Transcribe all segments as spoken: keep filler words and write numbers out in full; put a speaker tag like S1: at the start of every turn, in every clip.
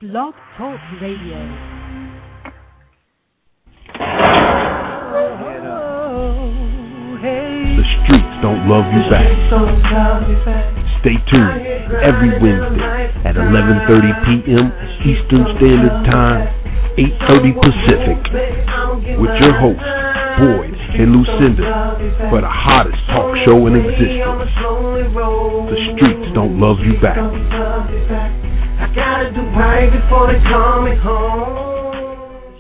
S1: Blog Talk Radio.
S2: The streets don't love you back. Stay tuned every Wednesday at eleven thirty p.m. Eastern Standard Time, eight thirty Pacific, with your hosts, Boyd and Lucinda, for the hottest talk show in existence. The streets don't love you back. I gotta do right before they call me home.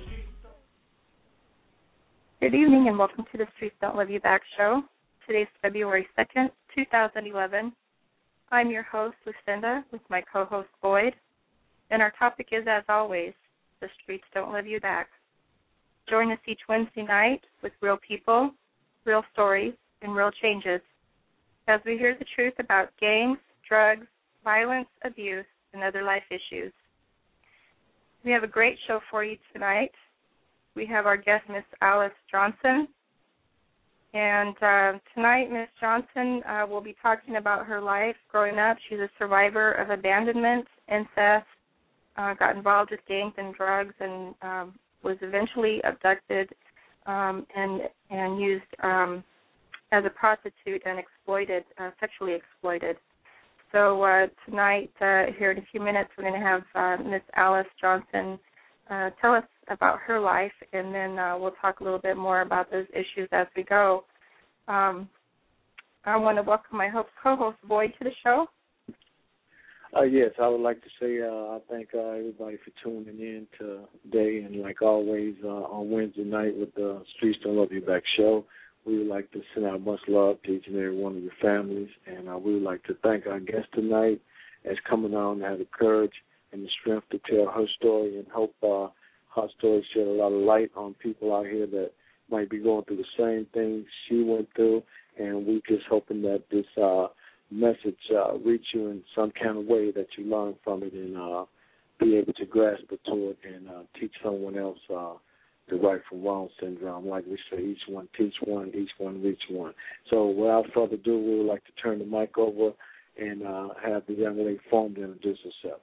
S3: Good evening and welcome to the Streets Don't Love You Back show. Today's February second, twenty eleven. I'm your host, Lucinda, with my co-host, Boyd. And our topic is, as always, the streets don't love you back. Join us each Wednesday night with real people, real stories, and real changes as we hear the truth about gangs, drugs, violence, abuse, and other life issues. We have a great show for you tonight. We have our guest, Miss Alice Johnson. And uh, tonight, Miss Johnson uh, will be talking about her life growing up. She's a survivor of abandonment, incest, uh, got involved with gangs and drugs, and um, was eventually abducted um, and and used um, as a prostitute and exploited, uh, sexually exploited. So uh, tonight, uh, here in a few minutes, we're going to have uh, Miss Alice Johnson uh, tell us about her life, and then uh, we'll talk a little bit more about those issues as we go. Um, I want to welcome my host, co-host Boyd to the show.
S4: Uh, yes, I would like to say uh, I thank uh, everybody for tuning in today, and like always uh, on Wednesday night with the Streets Don't Love You Back show, we would like to send out much love to each and every one of your families, and uh, we would like to thank our guest tonight as coming on and have the courage and the strength to tell her story, and hope uh, her story shed a lot of light on people out here that might be going through the same things she went through, and we just hoping that this uh, message uh, reach you in some kind of way that you learn from it and uh, be able to grasp it to it and uh, teach someone else uh, the right from wrong syndrome. Like we say, each one teach one, each one reach one. So without further ado, we would like to turn the mic over and uh, have the young lady form to introduce herself.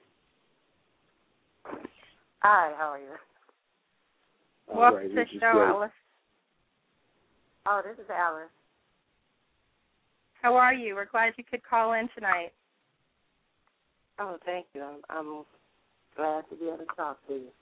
S5: Hi, how are you?
S3: Welcome right, to the show, great. Alice.
S5: Oh, this is Alice.
S3: How are you? We're glad you could call in tonight.
S5: Oh, thank you. I'm, I'm glad to be able to talk to you.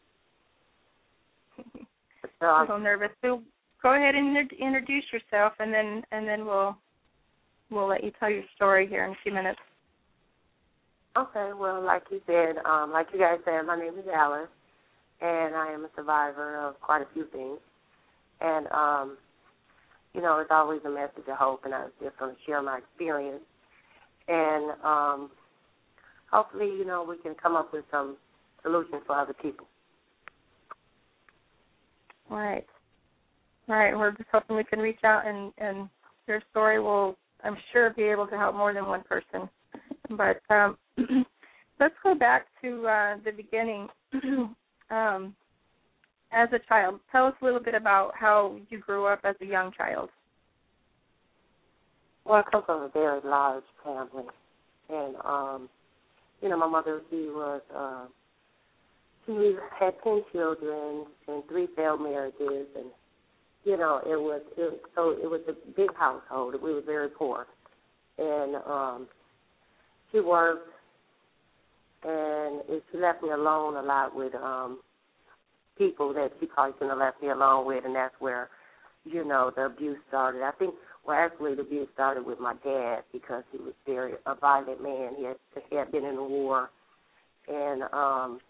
S5: So
S3: I'm a little nervous. So go ahead and introduce yourself, and then and then we'll we'll let you tell your story here in a few minutes.
S5: Okay. Well, like you said, um, like you guys said, my name is Alice, and I am a survivor of quite a few things. And um, you know, it's always a message of hope, and I was just going to share my experience. And um, hopefully, you know, we can come up with some solutions for other people.
S3: All right. All right. We're just hoping we can reach out, and, and your story will, I'm sure, be able to help more than one person. But um, let's go back to uh, the beginning. um, as a child, tell us a little bit about how you grew up as a young child.
S5: Well, I come from a very large family. And, um, you know, my mother, she was... Uh, We had ten children and three failed marriages, and you know it was it, so it was a big household. We were very poor, and um, she worked, and it, she left me alone a lot with um, people that she probably shouldn't have left me alone with, and that's where you know the abuse started. I think well actually the abuse started with my dad because he was very a violent man. He had, he had been in the war, and um,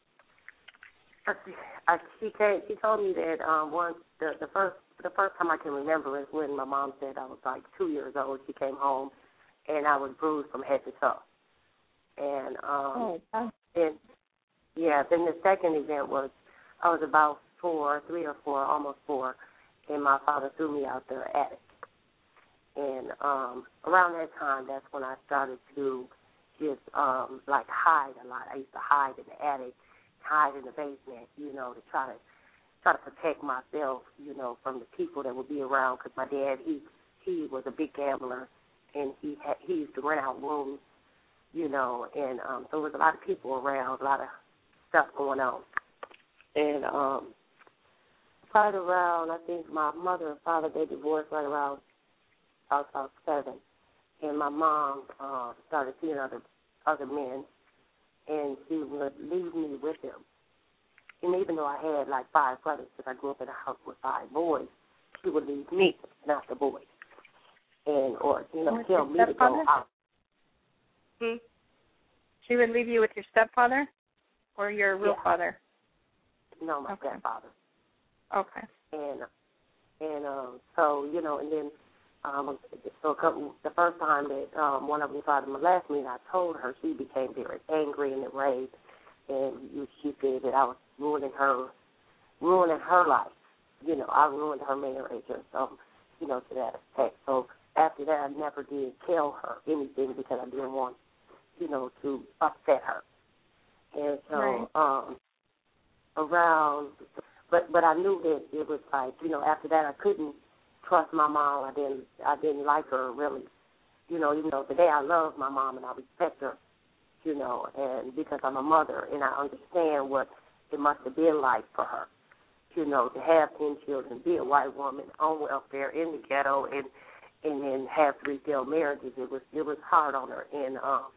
S5: I, she came, she told me that um, once the, the first the first time I can remember is when my mom said I was like two years old. She came home and I was bruised from head to toe. And um, oh, and yeah, then the second event was I was about four, three or four, almost four, and my father threw me out the attic. And um, around that time, that's when I started to just um, like hide a lot. I used to hide in the attic, hide in the basement, you know, to try to try to protect myself, you know, from the people that would be around. Because my dad, he he was a big gambler, and he had, he used to rent out rooms, you know, and um, so there was a lot of people around, a lot of stuff going on. And um, right around, I think my mother and father, they divorced right around I was about seven. And my mom uh, started seeing other other men, and she would leave me with them. And even though I had like five brothers, because I grew up in a house with five boys, she would leave me, not the boys. And, or, you know, tell me to go out.
S3: Hmm? She would leave you with your stepfather or your real
S5: yeah.
S3: father?
S5: No, my
S3: okay.
S5: stepfather.
S3: Okay.
S5: And, and um, so, you know, and then, um, so a couple, the first time that um, one of them tried to molest me, and I told her, she became very angry and enraged. And she said that I was ruining her, ruining her life. You know, I ruined her marriage or something, you know, to that effect. So after that, I never did tell her anything because I didn't want, you know, to upset her. And so
S3: right.
S5: um, around, but but I knew that it was like, you know, after that I couldn't trust my mom. I didn't I didn't like her really, you know, even though today I love my mom and I respect her, you know, and because I'm a mother and I understand what it must have been like for her, you know, to have ten children, be a white woman on welfare in the ghetto, and and then have three failed marriages. It was it was hard on her, and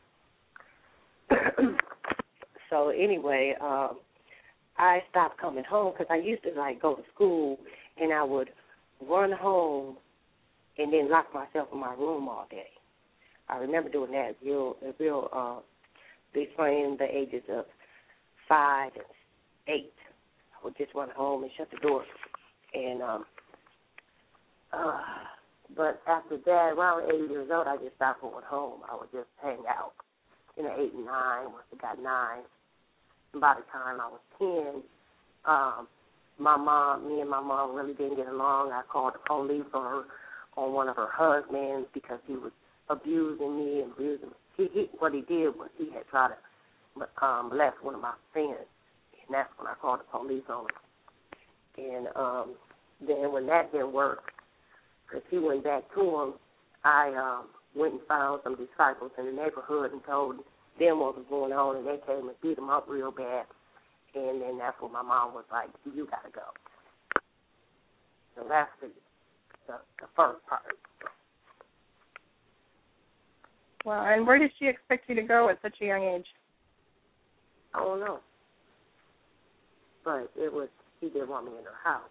S5: um, so anyway, um, I stopped coming home because I used to like go to school and I would run home and then lock myself in my room all day. I remember doing that real, real uh, between the ages of five and eight. I would just run home and shut the door. And um, uh, but after that, around eight years old, I just stopped going home. I would just hang out. You know, eight and nine. Once I got nine, and by the time I was ten, um, my mom, me and my mom really didn't get along. I called the police on her, on one of her husbands because he was abusing me and abusing me. He, he, what he did was he had tried to um, molest one of my friends, and that's when I called the police on him. And um, then when that didn't work, because he went back to him, I um, went and found some disciples in the neighborhood and told them what was going on, and they came and beat him up real bad. And then that's when my mom was like, you got to go. So that's the, the, the first part.
S3: Well, and where did she expect you to go at such a young age?
S5: I don't know. But it was, she didn't want me in her house.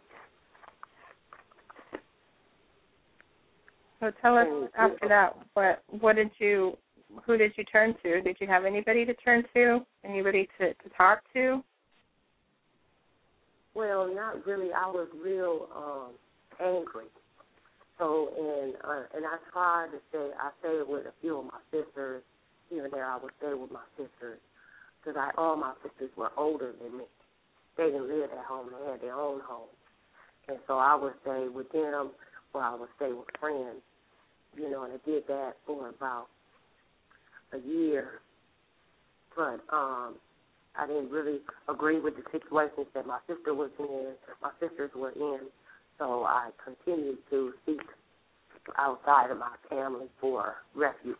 S3: So tell us
S5: and,
S3: after that, what what did you, who did you turn to? Did you have anybody to turn to? Anybody to, to talk to?
S5: Well, not really. I was real um, angry. So, and uh, and I tried to stay, I stayed with a few of my sisters. Here and there I would stay with my sisters because I all my sisters were older than me. They didn't live at home. They had their own home. And so I would stay with them or I would stay with friends, you know, and I did that for about a year. But um, I didn't really agree with the situations that my sister was in, my sisters were in. So I continued to seek outside of my family for refuge.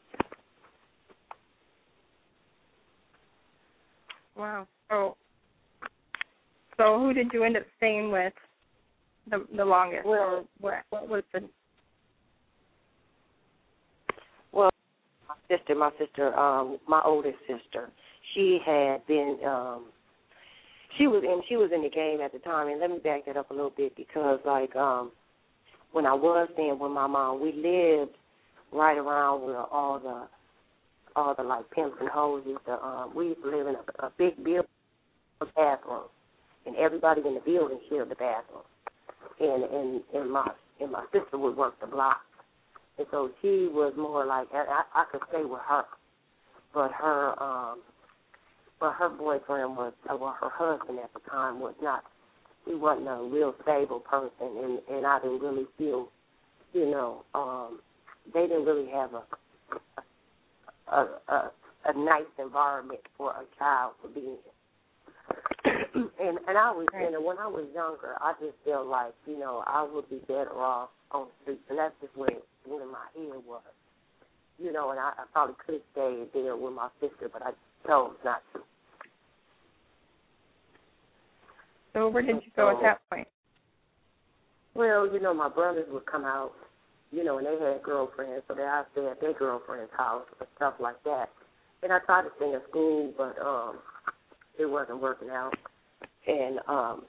S3: Wow. So, so who did you end up staying with the the longest?
S5: Well,
S3: what, what was the?
S5: Well, my sister, my sister, um, my oldest sister, she had been. Um, She was in. She was in the game at the time, and let me back that up a little bit because, like, um, when I was staying with my mom, we lived right around where all the, all the like pimps and hoses. The um, we used to live in a, a big building with bathrooms, and everybody in the building shared the bathroom. And and and my and my sister would work the block, and so she was more like I, I could stay with her, but her. Um, But her boyfriend was, well, her husband at the time was not, he wasn't a real stable person, and, and I didn't really feel, you know, um, they didn't really have a a, a a nice environment for a child to be in. and and I was, you know, when I was younger, I just felt like, you know, I would be better off on the streets, and that's just where, where my head was, you know, and I, I probably could have stayed there with my sister, but I chose not to.
S3: So where did you go at that point?
S5: Well, you know, my brothers would come out, you know, and they had girlfriends, so they I stayed at their girlfriend's house and stuff like that. And I tried to sing at school, but um, it wasn't working out. And um,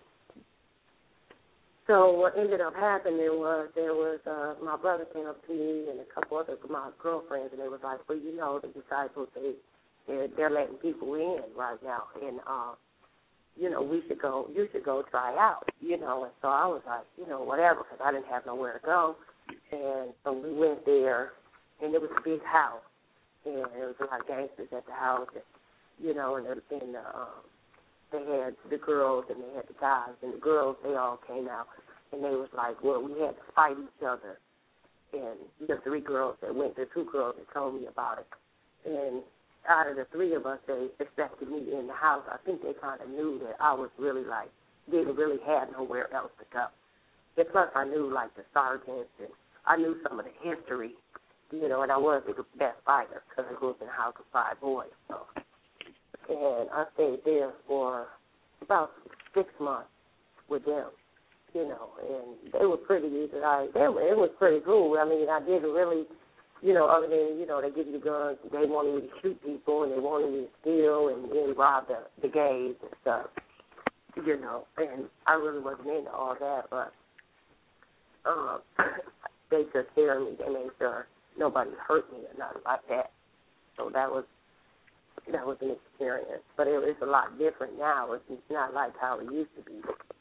S5: so what ended up happening was there was uh, my brother came up to me and a couple other of my girlfriends, and they was like, well, you know, the disciples, they, they're, they're letting people in right now. And, uh, you know, we should go, you should go try out, you know. And so I was like, you know, whatever, because I didn't have nowhere to go. And so we went there, and it was a big house. And there was a lot of gangsters at the house, and, you know, and, and um, they had the girls and they had the guys. And the girls, they all came out, and they was like, well, we had to fight each other. And the three girls that went, the two girls that told me about it. And out of the three of us, they accepted me in the house. I think they kind of knew that I was really, like, didn't really have nowhere else to go. And plus, I knew, like, the sergeants, and I knew some of the history, you know, and I was the best fighter because I grew up in a house of five boys. So. And I stayed there for about six months with them, you know, and they were pretty, like, they were, it was pretty cool. I mean, I didn't really, you know, other than, you know, they give you the guns, they wanted me to shoot people, and they wanted me to steal and then rob the, the gays and stuff, you know, and I really wasn't into all that, but um, they took care of me. They made sure nobody hurt me or nothing like that. So that was that was an experience. But it, it's a lot different now. It's, it's not like how it used to be.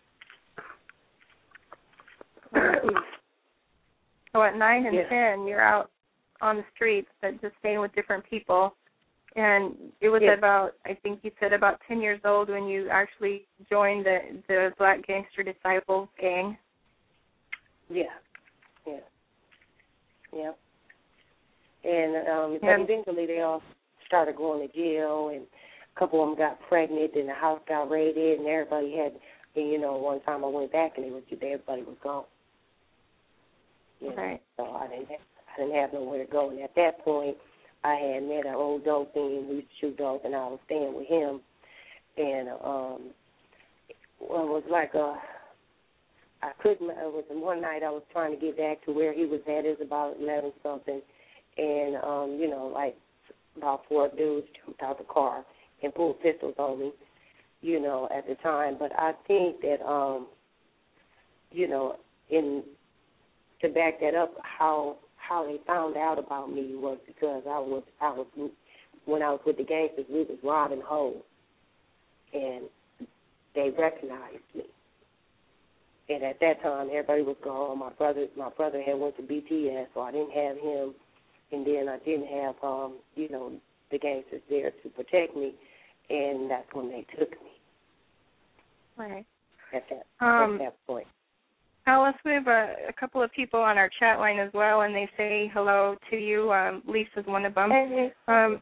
S3: So at nine and
S5: yeah.
S3: ten, you're out on the streets, but just staying with different people. And it was
S5: yeah.
S3: about, I think you said about ten years old when you actually joined the, the Black Gangster Disciples gang.
S5: Yeah, yeah, yeah. And um,
S3: yeah.
S5: but eventually they all started going to jail, and a couple of them got pregnant, and the house got raided, and everybody had, and, you know, one time I went back, and it was everybody was gone. You know,
S3: right.
S5: So I didn't have, I didn't have nowhere to go, and at that point, I had met an old dog thing. We used to shoot dogs, and I was staying with him, and um, well, it was like a. I couldn't, it was one night I was trying to get back to where he was at. It was about eleven something. And, um, you know, like about four dudes jumped out the car and pulled pistols on me, you know, at the time. But I think that, um, you know, in to back that up, how how they found out about me was because I was, I was when I was with the gangsters, we was robbing hoes. And they recognized me. And at that time, everybody was gone. My brother, my brother had went to B T S, so I didn't have him. And then I didn't have, um, you know, the gangsters there to protect me. And that's when they took me.
S3: Right.
S5: At that,
S3: um,
S5: at that point.
S3: Alice, we have a, a couple of people on our chat line as well, and they say hello to you. Um, Lisa's one of them. Um,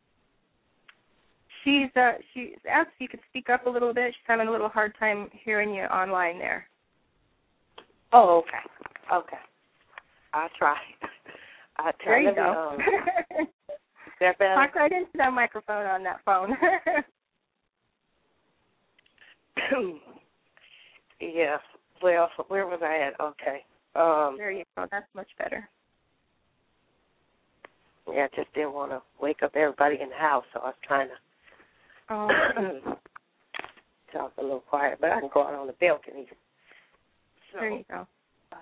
S3: she's uh, she asked if you could speak up a little bit. She's having a little hard time hearing you online there.
S5: Oh, okay. Okay. I'll try. I'll try.
S3: There you
S5: Let
S3: go.
S5: Me, um, is that better?
S3: Talk right into that microphone on that phone.
S5: Yeah. Well, where was I at? Okay. Um,
S3: there you go. That's much better.
S5: Yeah, I just didn't want to wake up everybody in the house, so I was trying to
S3: oh.
S5: talk a little quiet, but I can go out on the balcony. So,
S3: there you go.
S5: Uh,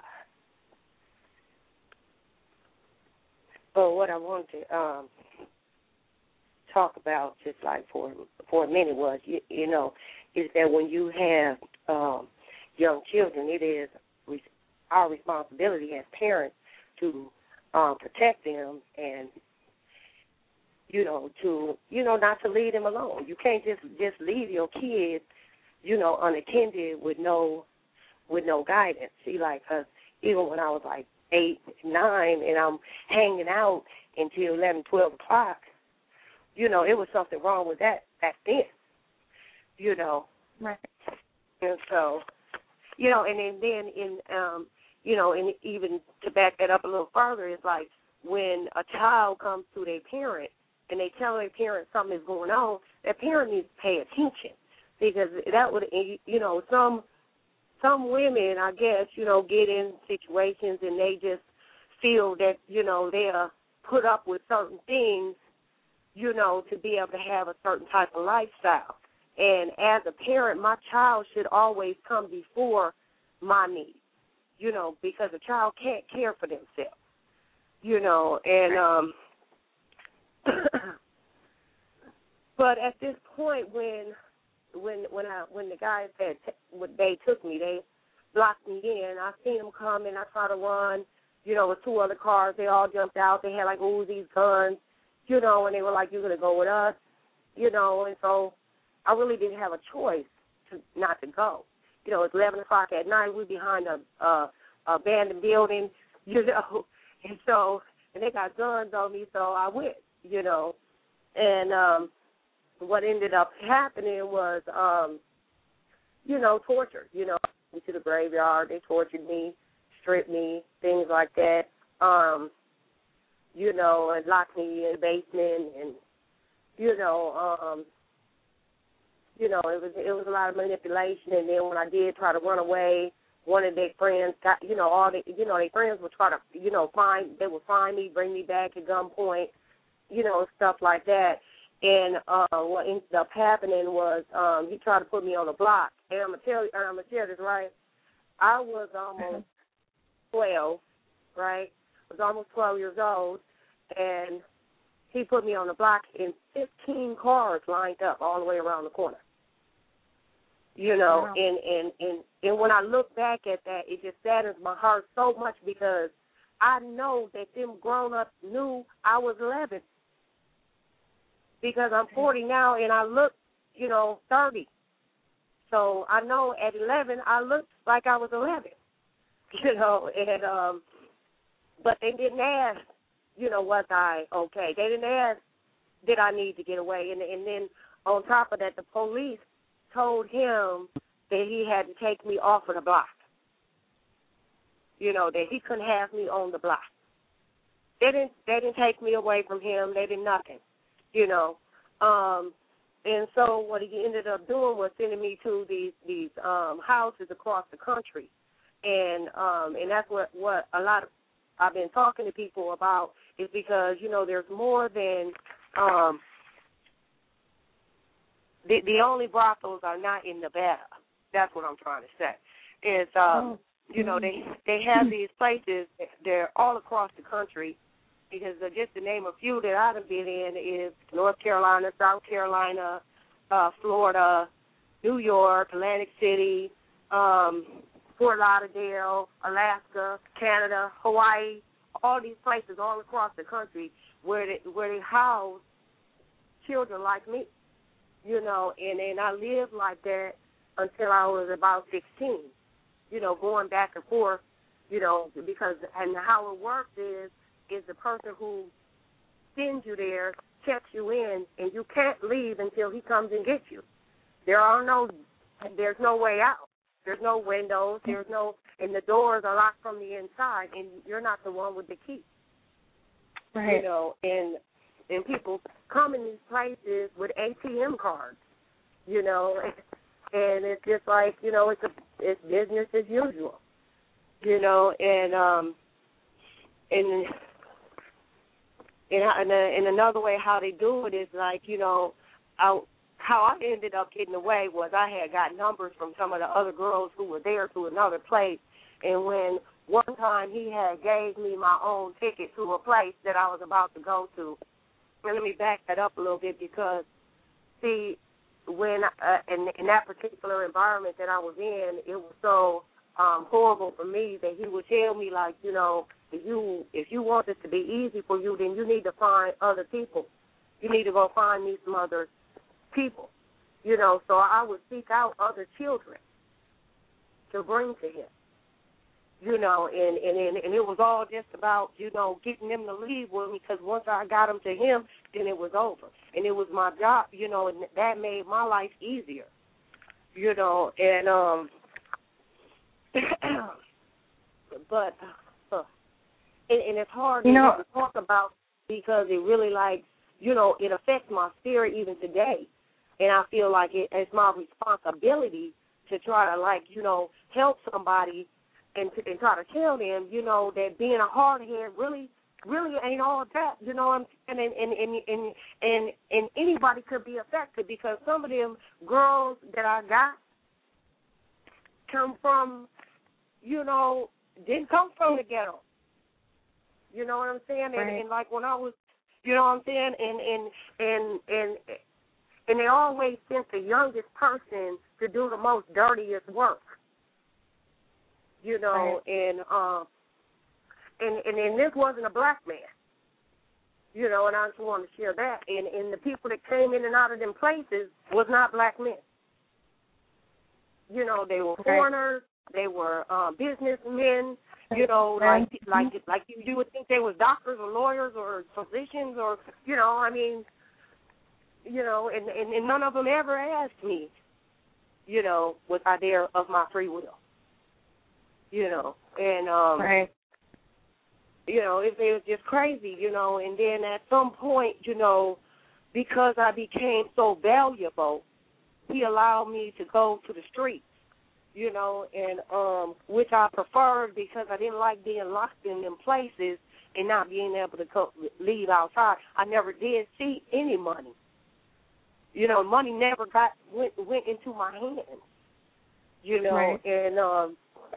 S5: but what I wanted to um, talk about, just like for for a minute, was you, you know, is that when you have um, young children, it is re- our responsibility as parents to um, protect them and, you know, to you know not to leave them alone. You can't just just leave your kids, you know, unattended with no. with no guidance. See, like, cause even when I was like eight, nine, and I'm hanging out until eleven, twelve o'clock, you know, it was something wrong with that back then, you know.
S3: Right.
S5: And so, you know, and then, then in, um, you know, and even to back that up a little further, it's like when a child comes to their parent and they tell their parent something is going on, their parent needs to pay attention. because that would, you know, some some women, I guess, you know, get in situations and they just feel that, you know, they're put up with certain things, you know, to be able to have a certain type of lifestyle. And as a parent, my child should always come before my needs, you know, because a child can't care for themselves, you know. And um, but at this point, when when when I when the guys had t- when they took me, they blocked me in. I seen them come and I tried to run, you know, with two other cars. They all jumped out. They had like Uzis, guns, you know, and they were like, "You're gonna go with us," you know, and so. I really didn't have a choice to not to go. You know, it's eleven o'clock at night. We're behind a, a, a abandoned building, you know, and so and they got guns on me, so I went, you know. And um, what ended up happening was, um, you know, torture. You know, went to the graveyard. They tortured me, stripped me, things like that. Um, you know, and locked me in the basement, and you know. Um, You know, it was it was a lot of manipulation, and then when I did try to run away, one of their friends got, you know, all the, you know, their friends would try to, you know, find, they would find me, bring me back at gunpoint, you know, stuff like that. And uh, what ended up happening was um, he tried to put me on the block. And I'm gonna tell you, I'm gonna tell this right. I was almost twelve, right? I was almost twelve years old, and he put me on the block, and fifteen cars lined up all the way around the corner. You know, wow. and, and, and, and when I look back at that, it just saddens my heart so much because I know that them grown-ups knew I was eleven. Because I'm forty now, and I look, you know, thirty. So I know at eleven, I looked like I was eleven. You know, and um, but they didn't ask, you know, was I okay? They didn't ask, did I need to get away? And, and then on top of that, the police told him that he had to take me off of the block. You know, that he couldn't have me on the block. They didn't they didn't take me away from him. They did nothing, you know. Um, and so what he ended up doing was sending me to these these um, houses across the country. And um, and that's what, what a lot of I've been talking to people about is because, you know, there's more than um, the the only brothels are not in Nevada. That's what I'm trying to say. Is um, you know, they they have these places. They're all across the country. Because uh, just to name a few that I've been in is North Carolina, South Carolina, uh, Florida, New York, Atlantic City, um, Fort Lauderdale, Alaska, Canada, Hawaii, all these places all across the country where they, where they house children like me, you know, and, and I lived like that until I was about sixteen, you know, going back and forth, you know, because, and how it works is, is the person who sends you there, checks you in, and you can't leave until he comes and gets you. There are no, there's no way out. There's no windows. There's no, and the doors are locked from the inside, and you're not the one with the key.
S3: Right.
S5: You know, and and people come in these places with A T M cards. You know, and it's just like, you know, it's a it's business as usual. You know, and um, and. And, and another way how they do it is like, you know, I, how I ended up getting away was I had got numbers from some of the other girls who were there to another place. And when one time he had gave me my own ticket to a place that I was about to go to, and let me back that up a little bit because, see, when uh, in, in that particular environment that I was in, it was so um, horrible for me that he would tell me, like, you know, If you if you want this to be easy for you, then you need to find other people. You need to go find me some other people, you know. So I would seek out other children to bring to him, you know, and, and, and it was all just about, you know, getting them to leave with me because once I got them to him, then it was over. And it was my job, you know, and that made my life easier, you know. And, um, but... And, and it's hard
S3: you know,
S5: to talk about because it really, like, you know, it affects my spirit even today. and I feel like it, it's my responsibility to try to, like, you know, help somebody and, to, and try to tell them, you know, that being a hardhead really, really ain't all that, you know what I'm saying? And, and, and, and, and, and anybody could be affected, because some of them girls that I got come from, you know, didn't come from the ghetto. You know what I'm saying?
S3: Right.
S5: And, and like when I was, you know what I'm saying? And, and, and, and, and they always sent the youngest person to do the most dirtiest work. You know,
S3: right.
S5: and um, and, and and this wasn't a black man. You know, and I just wanted to share that. And and the people that came in and out of them places was not black men. You know, they were
S3: right.
S5: foreigners. They were uh, businessmen. You know,
S3: right.
S5: like like like you, you would think they were doctors or lawyers or physicians or, you know, I mean, you know, and, and, and none of them ever asked me, you know, was I there of my free will? You know, and, um,
S3: right.
S5: you know, it, it was just crazy, you know, and then at some point, you know, because I became so valuable, he allowed me to go to the streets, you know, and um, which I preferred because I didn't like being locked in them places and not being able to co- leave outside. I never did see any money. You know, money never got went went into my hands. You know,
S3: right.
S5: and um,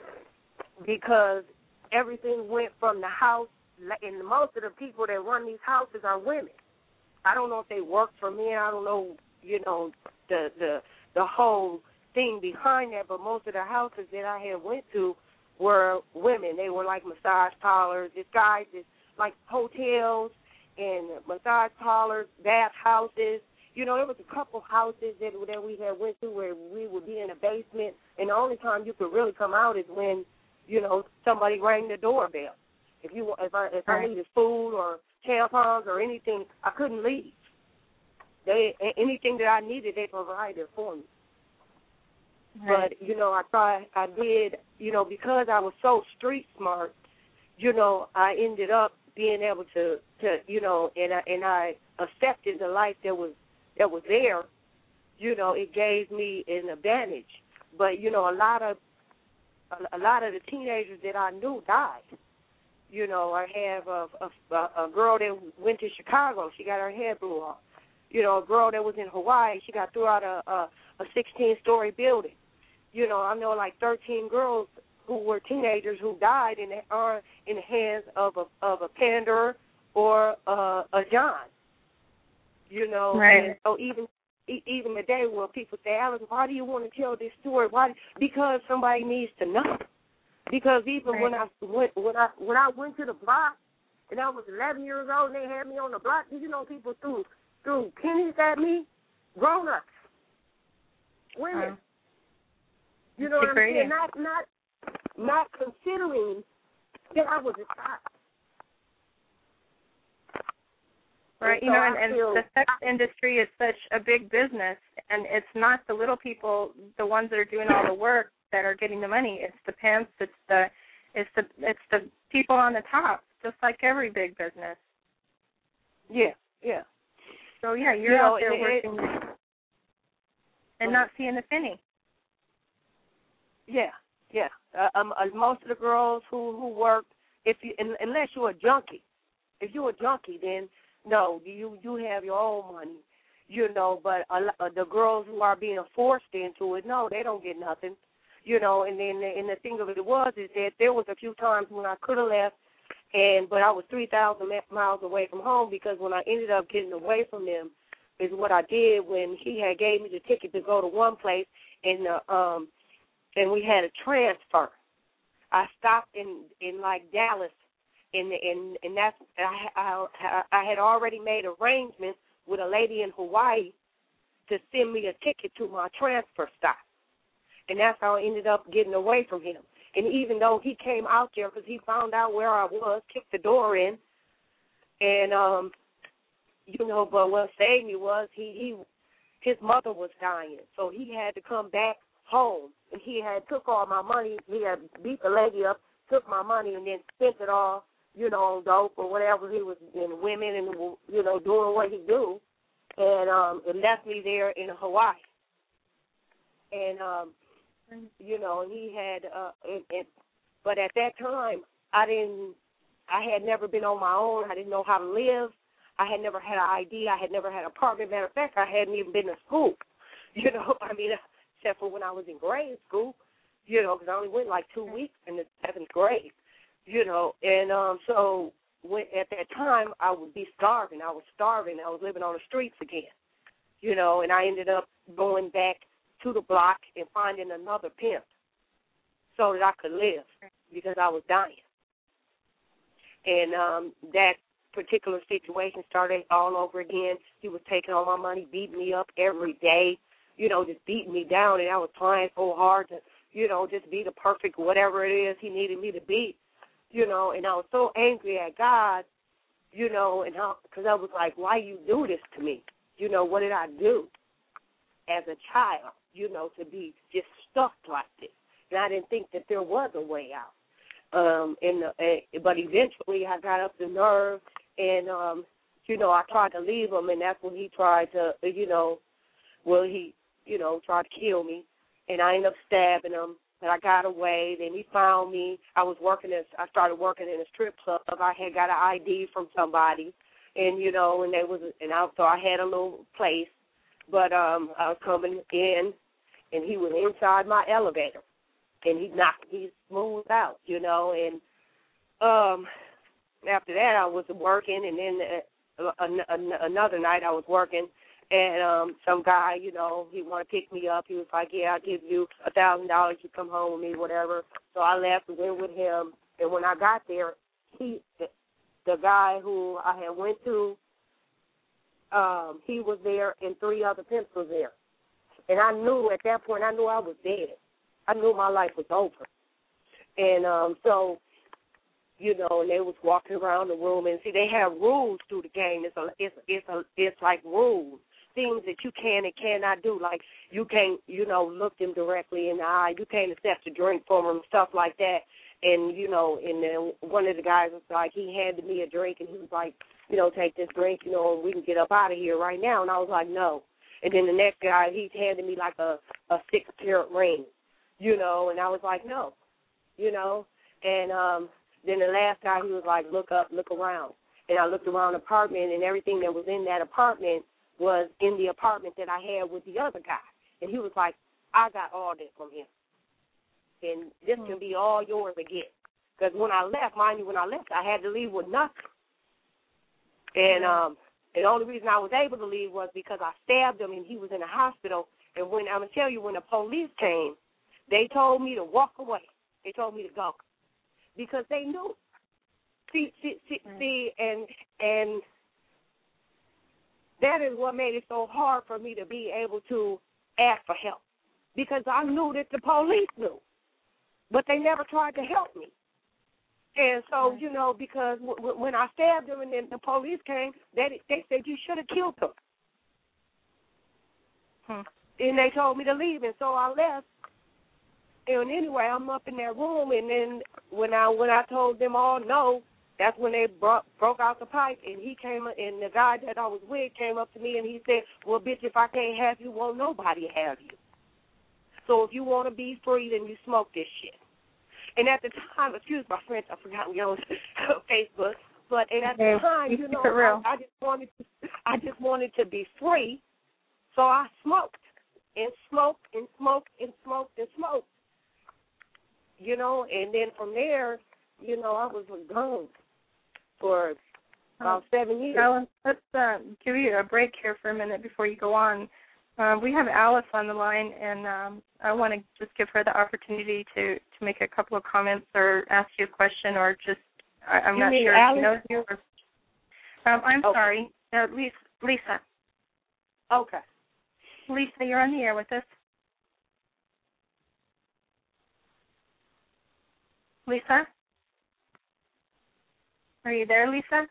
S5: because everything went from the house, and most of the people that run these houses are women. I don't know if they work for men. I don't know, you know, the the the whole thing behind that, but most of the houses that I had went to were women. They were like massage parlors, disguises, like hotels and massage parlors, bath houses. You know, there was a couple houses that, that we had went to where we would be in the basement, and the only time you could really come out is when, you know, somebody rang the doorbell. If you if I if
S3: right.
S5: I needed food or tampons or anything, I couldn't leave. They anything that I needed, they provided for me.
S3: Right.
S5: But, you know, I tried, I did, you know, because I was so street smart, you know, I ended up being able to, to you know, and I, and I accepted the life that was that was there. You know, it gave me an advantage. But, you know, a lot of a, a lot of the teenagers that I knew died. You know, I have a, a, a girl that went to Chicago. She got her head blew off. You know, a girl that was in Hawaii. She got thrown out a a, a sixteen-story building. You know, I know like thirteen girls who were teenagers who died in the, are in the hands of a of a panderer or uh, a John. You know,
S3: right.
S5: and so even even today, when people say, "Alice, why do you want to tell this story?" Why? Because somebody needs to know. Because even
S3: right.
S5: when I went when I when I went to the block and I was eleven years old and they had me on the block, did you know people threw threw pennies at me? Grown ups, women.
S3: Wow.
S5: You know what I'm
S3: crazy.
S5: saying? Not not not considering that I was a child.
S3: Right,
S5: and
S3: you
S5: so
S3: know, and, and
S5: feel,
S3: the sex industry is such a big business, and it's not the little people, the ones that are doing all the work, that are getting the money. It's the pimps, it's the, it's the, it's the people on the top, just like every big business.
S5: Yeah, yeah.
S3: So yeah, you're
S5: you know,
S3: out there
S5: it,
S3: working
S5: it,
S3: and not seeing a penny.
S5: Yeah, yeah. Uh, um, uh, most of the girls who who work, if you in, unless you're a junkie, if you're a junkie, then no, you you have your own money, you know. But uh, the girls who are being forced into it, no, they don't get nothing, you know. And then and the thing of it was is that there was a few times when I could have left, and but I was three thousand miles away from home, because when I ended up getting away from them, is what I did when he had gave me the ticket to go to one place, and uh, um. and we had a transfer. I stopped in, in like Dallas, and and and that's I, I I had already made arrangements with a lady in Hawaii to send me a ticket to my transfer stop, and that's how I ended up getting away from him. And even though he came out there because he found out where I was, kicked the door in, and um, you know, but what saved me was he he his mother was dying, so he had to come back home, and he had took all my money. He had beat the lady up, took my money, and then spent it all, you know, on dope or whatever he was, in women and, you know, doing what he do. and um, it left me there in Hawaii. And um, you know, and he had, uh, it, it, but at that time, I didn't, I had never been on my own. I didn't know how to live. I had never had an I D. I had never had an apartment. Matter of fact, I hadn't even been to school. You know, I mean, except for when I was in grade school, you know, because I only went like two weeks in the seventh grade, you know. And um, so when, at that time, I would be starving. I was starving. I was living on the streets again, you know, and I ended up going back to the block and finding another pimp so that I could live because I was dying. And um, that particular situation started all over again. He was taking all my money, beating me up every day, you know, just beating me down, and I was trying so hard to, you know, just be the perfect whatever it is he needed me to be, you know, and I was so angry at God, you know, and because I was like, why you do this to me? You know, what did I do as a child, you know, to be just stuck like this? And I didn't think that there was a way out. Um, and uh, but eventually I got up the nerve, and um, you know, I tried to leave him, and that's when he tried to, you know, well, he, you know, tried to kill me, and I ended up stabbing him. But I got away. Then he found me. I was working as I started working in a strip club. I had got an I D from somebody, and you know, and they was, and I so I had a little place, but um, I was coming in, and he was inside my elevator. And he knocked me smooth out, you know. And um, after that, I was working, and then uh, an- an- another night I was working, and um, some guy, you know, he wanted to pick me up. He was like, "Yeah, I'll give you a thousand dollars. You come home with me, whatever." So I left and went with him. And when I got there, he, the, the guy who I had went to, um, he was there, and three other pimps was there. And I knew at that point, I knew I was dead. I knew my life was over. And um, so, you know, and they was walking around the room, and see, they have rules through the game. It's a, it's, it's a, it's like rules, things that you can and cannot do. Like you can't, you know, look them directly in the eye. You can't accept a drink from them, stuff like that. And you know, and then one of the guys was like, he handed me a drink, and he was like, you know, take this drink, you know, and we can get up out of here right now. And I was like, no. And then the next guy, he handed me like a, a six-carat ring. You know, and I was like, no, you know. And um, then the last guy, he was like, look up, look around. And I looked around the apartment, and everything that was in that apartment was in the apartment that I had with the other guy. And he was like, I got all this from him. And this can be all yours again. Because when I left, mind you, when I left, I had to leave with nothing. And um, the only reason I was able to leave was because I stabbed him, and he was in the hospital. And when I'm going to tell you, when the police came, they told me to walk away. They told me to go because they knew. See, see, see, mm-hmm. see, and and that is what made it so hard for me to be able to ask for help because I knew that the police knew, but they never tried to help me. And so, you know, because w- w- when I stabbed them and then the police came, they they said you should have killed them. Hmm. And they told me to leave, and so I left. And anyway, I'm up in that room, and then when I when I told them all no, that's when they brought, broke out the pipe, and he came, and the guy that I was with came up to me, and he said, well, bitch, if I can't have you, won't nobody have you. So if you want to be free, then you smoke this shit. And at the time, excuse my French, I forgot we on Facebook, but and at the time, you know, I, I just wanted to, I just wanted to be free, so I smoked and smoked and smoked and smoked and smoked. You know, and then from there, you know, I was gone for about seven years.
S3: Alan, let's uh, give you a break here for a minute before you go on. Uh, we have Alice on the line, and um, I want to just give her the opportunity to, to make a couple of comments or ask you a question or just, I, I'm
S5: you
S3: not
S5: mean
S3: sure
S5: Alice?
S3: if she knows you. Or, um, I'm
S5: okay.
S3: sorry, uh, Lisa, Lisa.
S5: Okay.
S3: Lisa, you're on the air with us. Lisa? Are you there, Lisa?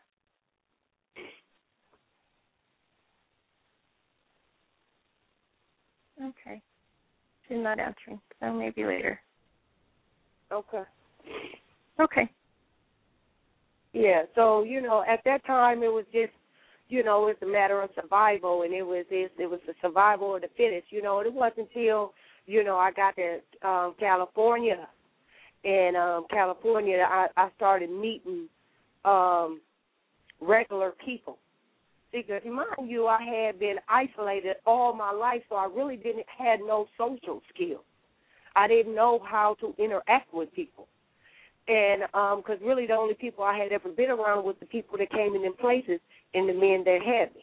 S3: Okay. She's not answering, so maybe later.
S5: Okay.
S3: Okay.
S5: Yeah, so, you know, at that time it was just, you know, it's a matter of survival, and it was it, it was the survival of the fittest, you know. And it wasn't until, you know, I got to um, California, and um, California, I, I started meeting um, regular people. Because, mind you, I had been isolated all my life, so I really didn't had no social skills. I didn't know how to interact with people. And because um, really the only people I had ever been around was the people that came in them places and the men that had me.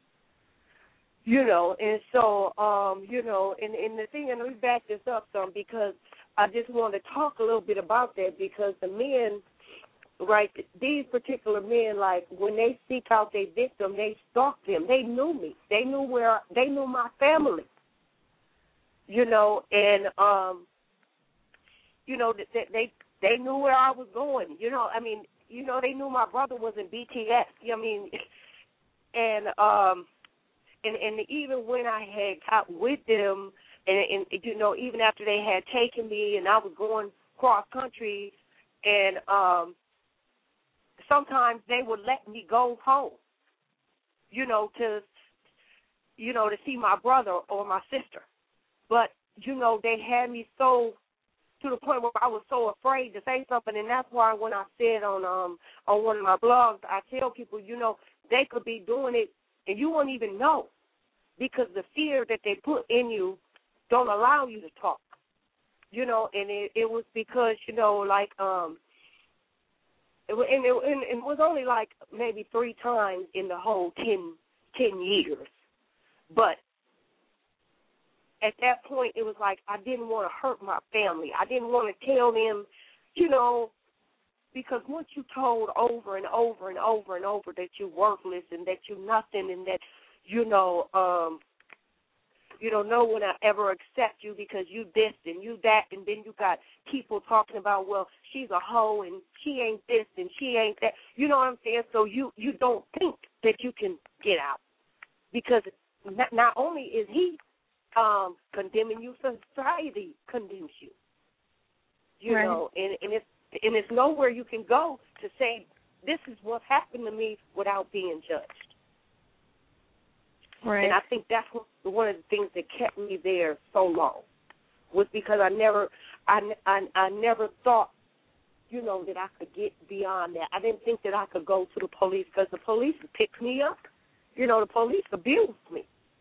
S5: You know, and so, um, you know, and, and the thing, and let me back this up some because I just want to talk a little bit about that because the men, right, these particular men, like when they seek out their victim, they stalk them. They knew me. They knew where, they knew my family. You know, and, um, you know, they, they they knew where I was going. You know, I mean, you know, they knew my brother was in B T S. I mean, and, um, and, and even when I had got with them, and, and, you know, even after they had taken me and I was going cross country, and um, sometimes they would let me go home, you know, to, you know, to see my brother or my sister. But, you know, they had me so, to the point where I was so afraid to say something, and that's why when I said on um on one of my blogs, I tell people, you know, they could be doing it and you won't even know because the fear that they put in you don't allow you to talk, you know, and it, it was because, you know, like, um, it, and, it, and it was only like maybe three times in the whole ten, ten years, but at that point, it was like I didn't want to hurt my family. I didn't want to tell them, you know, because once you told over and over and over and over that you're worthless and that you're nothing and that, you know, um, you know, no one will ever accept you because you this and you that, and then you got people talking about, well, she's a hoe and she ain't this and she ain't that. You know what I'm saying? So you, you don't think that you can get out because not, not only is he Um, condemning you, society condemns you. You
S3: right.
S5: know, and, and it's and it's nowhere you can go to say this is what happened to me without being judged.
S3: Right.
S5: And I think that's what, one of the things that kept me there so long was because I never, I, I, I never thought, you know, that I could get beyond that. I didn't think that I could go to the police because the police picked me up. You know, the police abused me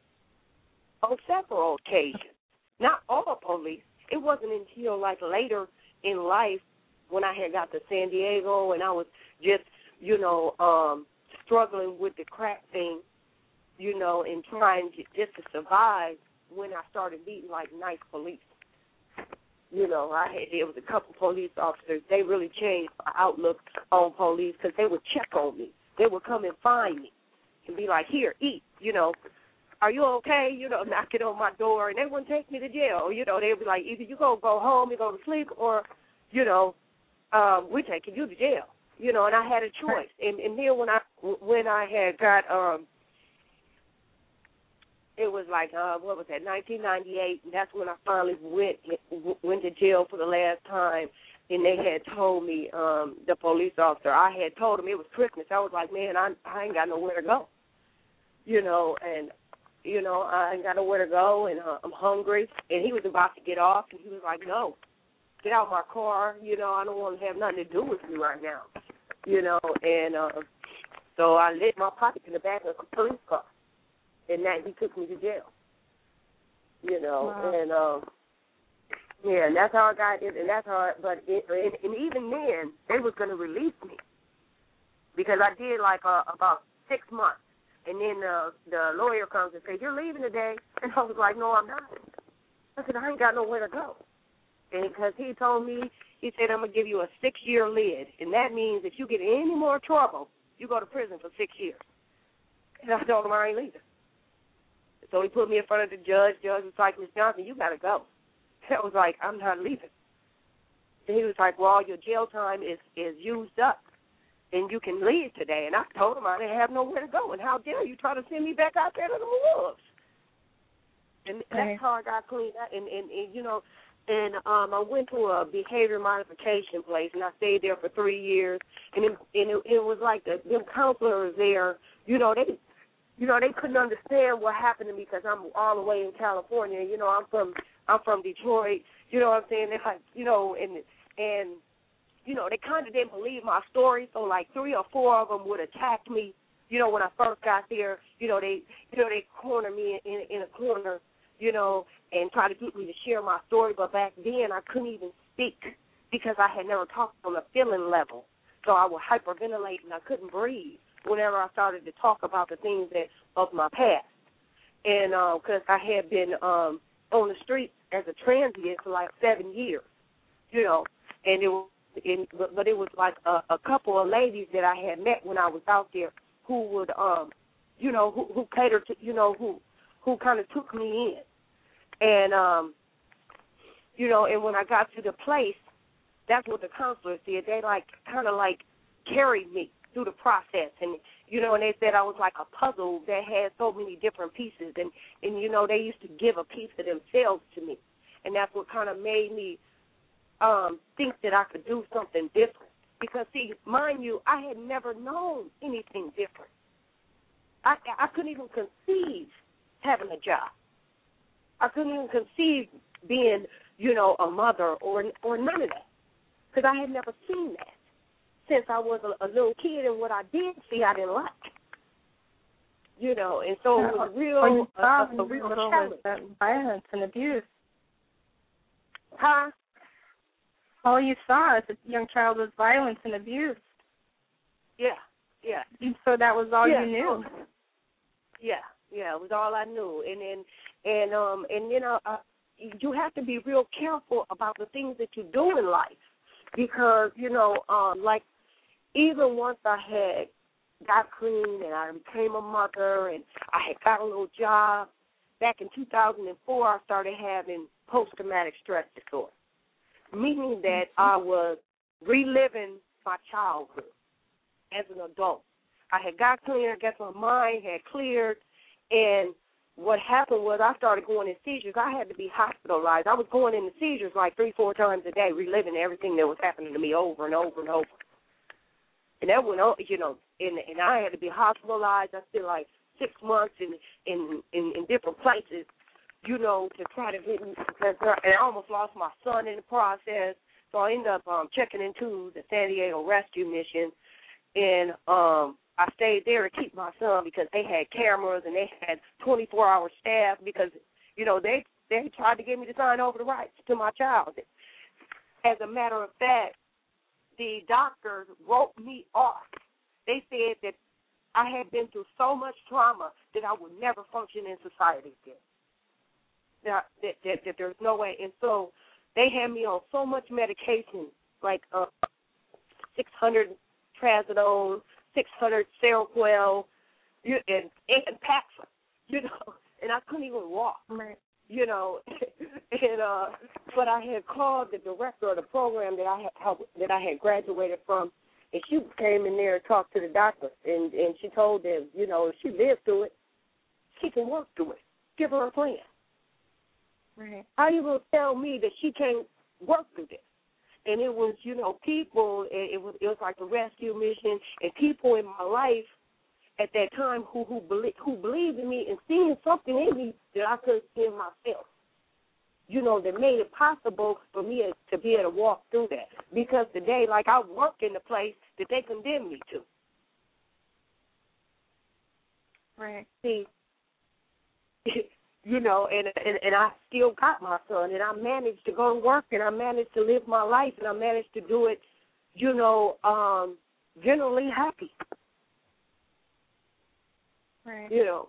S5: on several occasions. Not all police. It wasn't until, like, later in life when I had got to San Diego and I was just, you know, um, struggling with the crack thing, you know, and trying to, just to survive when I started meeting, like, nice police. You know, I had, there was a couple police officers. They really changed my outlook on police because they would check on me. They would come and find me and be like, here, eat, you know. Are you okay? You know, knocking on my door, and they wouldn't take me to jail. You know, they'd be like, either you go go home, you go to sleep, or, you know, um, we're taking you to jail. You know, and I had a choice. And, and then when I when I had got, um, it was like, uh, what was that, nineteen ninety-eight, and that's when I finally went went to jail for the last time. And they had told me, um, the police officer, I had told him it was Christmas. I was like, man, I, I ain't got nowhere to go. You know, and You know, I ain't got nowhere to go, and uh, I'm hungry. And he was about to get off, and he was like, no, get out of my car. You know, I don't want to have nothing to do with you right now. You know, and uh, so I lit my pocket in the back of a police car, and that he took me to jail. You know, wow. and, um, yeah, and that's how I got it, and that's how I, but it, and, and even then, they was going to release me because I did, like, uh, about six months. And then uh, the lawyer comes and says, you're leaving today. And I was like, no, I'm not. I said, I ain't got nowhere to go. And because he told me, he said, I'm going to give you a six-year lid. And that means if you get in any more trouble, you go to prison for six years. And I told him I ain't leaving. So he put me in front of the judge. The judge was like, Miss Johnson, you got to go. And I was like, I'm not leaving. And he was like, well, your jail time is, is used up. And you can leave today. And I told him I didn't have nowhere to go. And how dare you try to send me back out there to the wolves? And
S3: right.
S5: that's how I got cleaned up. And, and, and you know, and um, I went to a behavior modification place, and I stayed there for three years. And it, and it, it was like the them counselors there, you know, they you know, they couldn't understand what happened to me because I'm all the way in California. You know, I'm from I'm from Detroit. You know what I'm saying? They're like, you know, and and you know, they kind of didn't believe my story. So like three or four of them would attack me. You know, when I first got there, you know, they you know they corner me in in a corner, you know, and try to get me to share my story. But back then, I couldn't even speak because I had never talked on a feeling level. So I would hyperventilate and I couldn't breathe whenever I started to talk about the things that of my past. And because uh, I had been um, on the streets as a transient for like seven years, you know, and it was, in, but, but it was like a, a couple of ladies that I had met when I was out there who would, um, you know, who, who catered to, you know, who who kind of took me in. And, um, you know, and when I got to the place, that's what the counselors did. They, like, kind of, like, carried me through the process. And, you know, and they said I was like a puzzle that had so many different pieces. And, and you know, they used to give a piece of themselves to me. And that's what kind of made me um, think that I could do something different. Because, see, mind you, I had never known anything different. I, I couldn't even conceive having a job. I couldn't even conceive being, you know, a mother or or none of that. Because I had never seen that since I was a, a little kid, and what I did see, I didn't like. You know, and so it was real, a, a, a real challenge.
S3: That violence and abuse.
S5: Huh?
S3: All you saw as a young child was violence and abuse.
S5: Yeah, yeah.
S3: And so that was all
S5: yeah.
S3: you knew.
S5: Yeah, yeah, it was all I knew. And then, and um, and you know, uh, you have to be real careful about the things that you do in life. Because, you know, um, like, even once I had got clean and I became a mother and I had got a little job, back in two thousand four I started having post-traumatic stress disorder, meaning that I was reliving my childhood as an adult. I had got clean, I guess my mind had cleared, and what happened was I started going in seizures. I had to be hospitalized. I was going into seizures like three, four times a day, reliving everything that was happening to me over and over and over. And that went on, you know, and, and I had to be hospitalized. I spent like six months in in, in, in different places, you know, to try to get me. And I almost lost my son in the process. So I ended up um, checking into the San Diego Rescue Mission, and um, I stayed there to keep my son because they had cameras and they had twenty-four hour staff because, you know, they, they tried to get me to sign over the rights to my child. As a matter of fact, the doctors wrote me off. They said that I had been through so much trauma that I would never function in society again. That, that, that, that there's no way. And so they had me on so much medication, like uh, six hundred trazodone, six hundred Seroquel, you, and, and Paxil, you know, and I couldn't even walk,
S3: right.
S5: you know. and uh, but I had called the director of the program that I had that I had graduated from, and she came in there and talked to the doctor, and, and she told them, you know, if she lives through it, she can work through it. Give her a plan.
S3: Right.
S5: How you going to tell me that she can't work through this? And it was, you know, people, it was it was like the rescue mission, and people in my life at that time who who, believe, who believed in me and seeing something in me that I couldn't see in myself. You know, that made it possible for me to be able to walk through that. Because today, like, I work in the place that they condemned me to.
S3: Right.
S5: See, you know, and, and and I still got my son, and I managed to go to work, and I managed to live my life, and I managed to do it, you know, um, generally happy.
S3: Right.
S5: You know.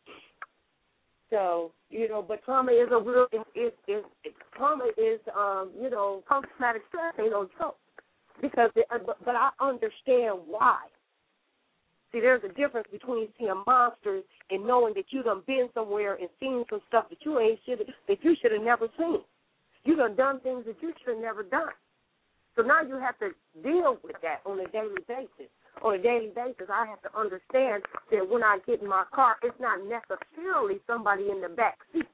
S5: So, you know, but trauma is a real, is, is, is, is trauma is, um, you know, post-traumatic stress ain't no joke. Because, it, but, but I understand why. See, there's a difference between seeing monsters and knowing that you done been somewhere and seen some stuff that you ain't should that you should have never seen. You done done things that you should have never done. So now you have to deal with that on a daily basis. On a daily basis, I have to understand that when I get in my car, it's not necessarily somebody in the back seat.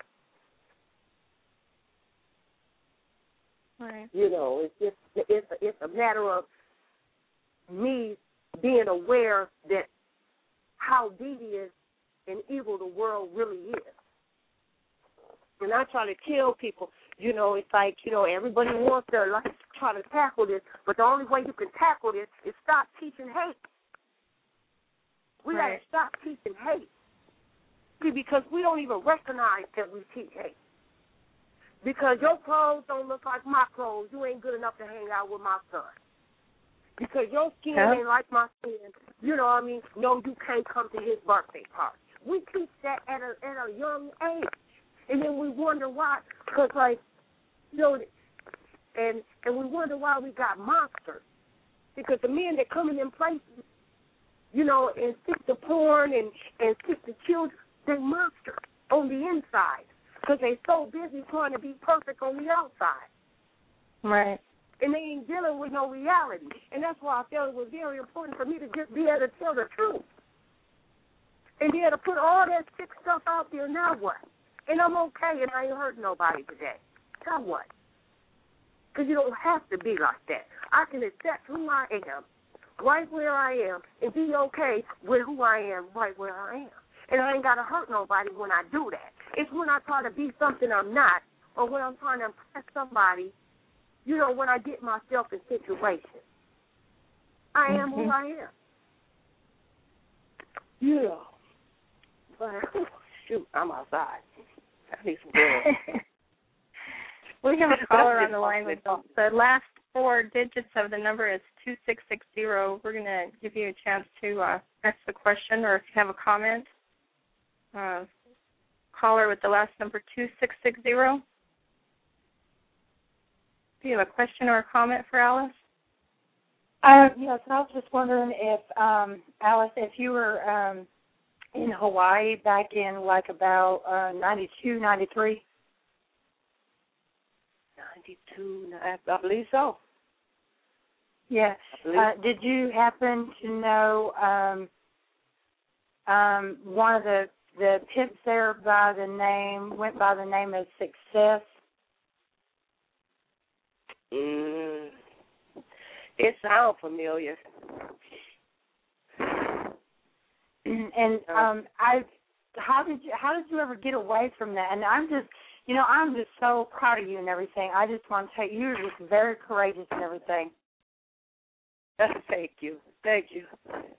S3: Right.
S5: You know, it's just it's a, it's a matter of me being aware that how devious and evil the world really is. And I try to tell people, you know, it's like, you know, everybody wants to like try to tackle this, but the only way you can tackle this is stop teaching hate. We
S3: right.
S5: got to stop teaching hate. See, because we don't even recognize that we teach hate. Because your clothes don't look like my clothes, you ain't good enough to hang out with my son. Because your skin
S3: yeah.
S5: ain't like my skin, you know what I mean? No, you can't come to his birthday party. We teach that at a at a young age. And then we wonder why, because, like, you know, and and we wonder why we got monsters. Because the men that come in them places, you know, and stick to porn and, and stick to children, they're monsters on the inside. Because they're so busy trying to be perfect on the outside.
S3: Right.
S5: And they ain't dealing with no reality. And that's why I felt it was very important for me to just be able to tell the truth. And be able to put all that sick stuff out there, now what? And I'm okay, and I ain't hurt nobody today. Now what? Because you don't have to be like that. I can accept who I am, right where I am, and be okay with who I am, right where I am. And I ain't got to hurt nobody when I do that. It's when I try to be something I'm not, or when I'm trying to impress somebody, you know, when I get myself in situations. I am mm-hmm. who I am. Yeah. But, shoot, I'm outside. I need some girls.
S3: We have a caller on the line with the, the last four digits of the number is two six six zero. We're going to give you a chance to uh, ask the question, or if you have a comment. Uh, caller with the last number two six six zero. Do you have a question or a comment for Alice?
S1: Uh, yes, I was just wondering if, um, Alice, if you were um, in Hawaii back in like about uh, ninety-two, ninety-three.
S5: ninety-two, I, I believe so.
S1: Yeah. Uh, did you happen to know um, um, one of the the pimps there by the name went by the name of Success?
S5: Mm, it sounds familiar.
S1: And um, I, how did you how did you ever get away from that? And I'm just, you know, I'm just so proud of you and everything. I just want to tell you, you're just very courageous and everything.
S5: Thank you, thank you.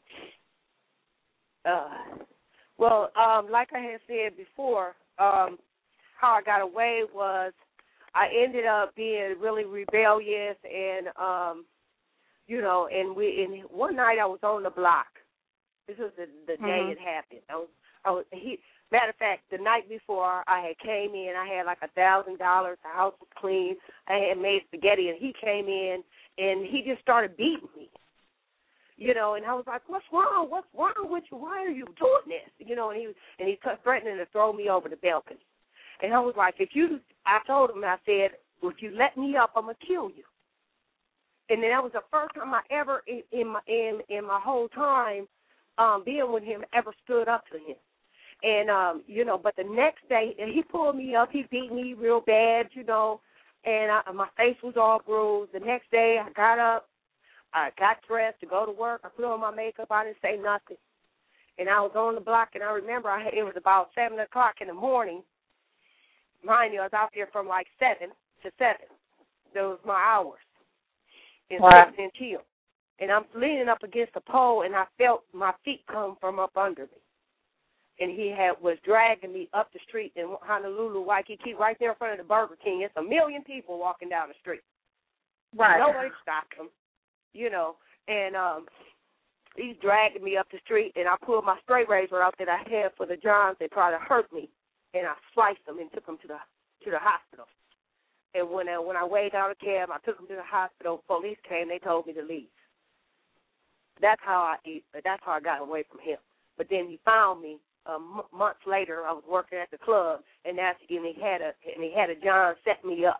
S5: Uh, well, um, like I had said before, um, how I got away was I ended up being really rebellious, and um, you know, and we and one night I was on the block. This was the, the mm-hmm. day it happened. I was, I was. He, matter of fact, the night before I had came in, I had like a thousand dollars. The house was clean. I had made spaghetti, and he came in, and he just started beating me. You know, and I was like, "What's wrong? What's wrong with you? Why are you doing this?" You know, and he and he threatening to throw me over the balcony. And I was like, "If you," I told him, I said, "If you let me up, I'm gonna kill you." And then that was the first time I ever in, in my in in my whole time um, being with him ever stood up to him. And um, you know, but the next day, and he pulled me up. He beat me real bad, you know, and I, my face was all bruised. The next day, I got up. I got dressed to go to work. I put on my makeup. I didn't say nothing. And I was on the block, and I remember I had, it was about seven o'clock in the morning. Mind you, I was out there from like seven to seven. Those were my hours. And
S1: wow.
S5: until. And I'm leaning up against a pole, and I felt my feet come from up under me. And he had was dragging me up the street in Honolulu, Waikiki, right there in front of the Burger King. It's a million people walking down the street.
S1: Right.
S5: Nobody stopped him. You know, and um, he's dragging me up the street, and I pulled my straight razor out that I had for the Johns. They tried to hurt me, and I sliced them and took them to the to the hospital. And when I, when I waited out a cab, I took them to the hospital. Police came. They told me to leave. That's how I that's how I got away from him. But then he found me um, months later. I was working at the club, and that's and he had a and he had a John set me up.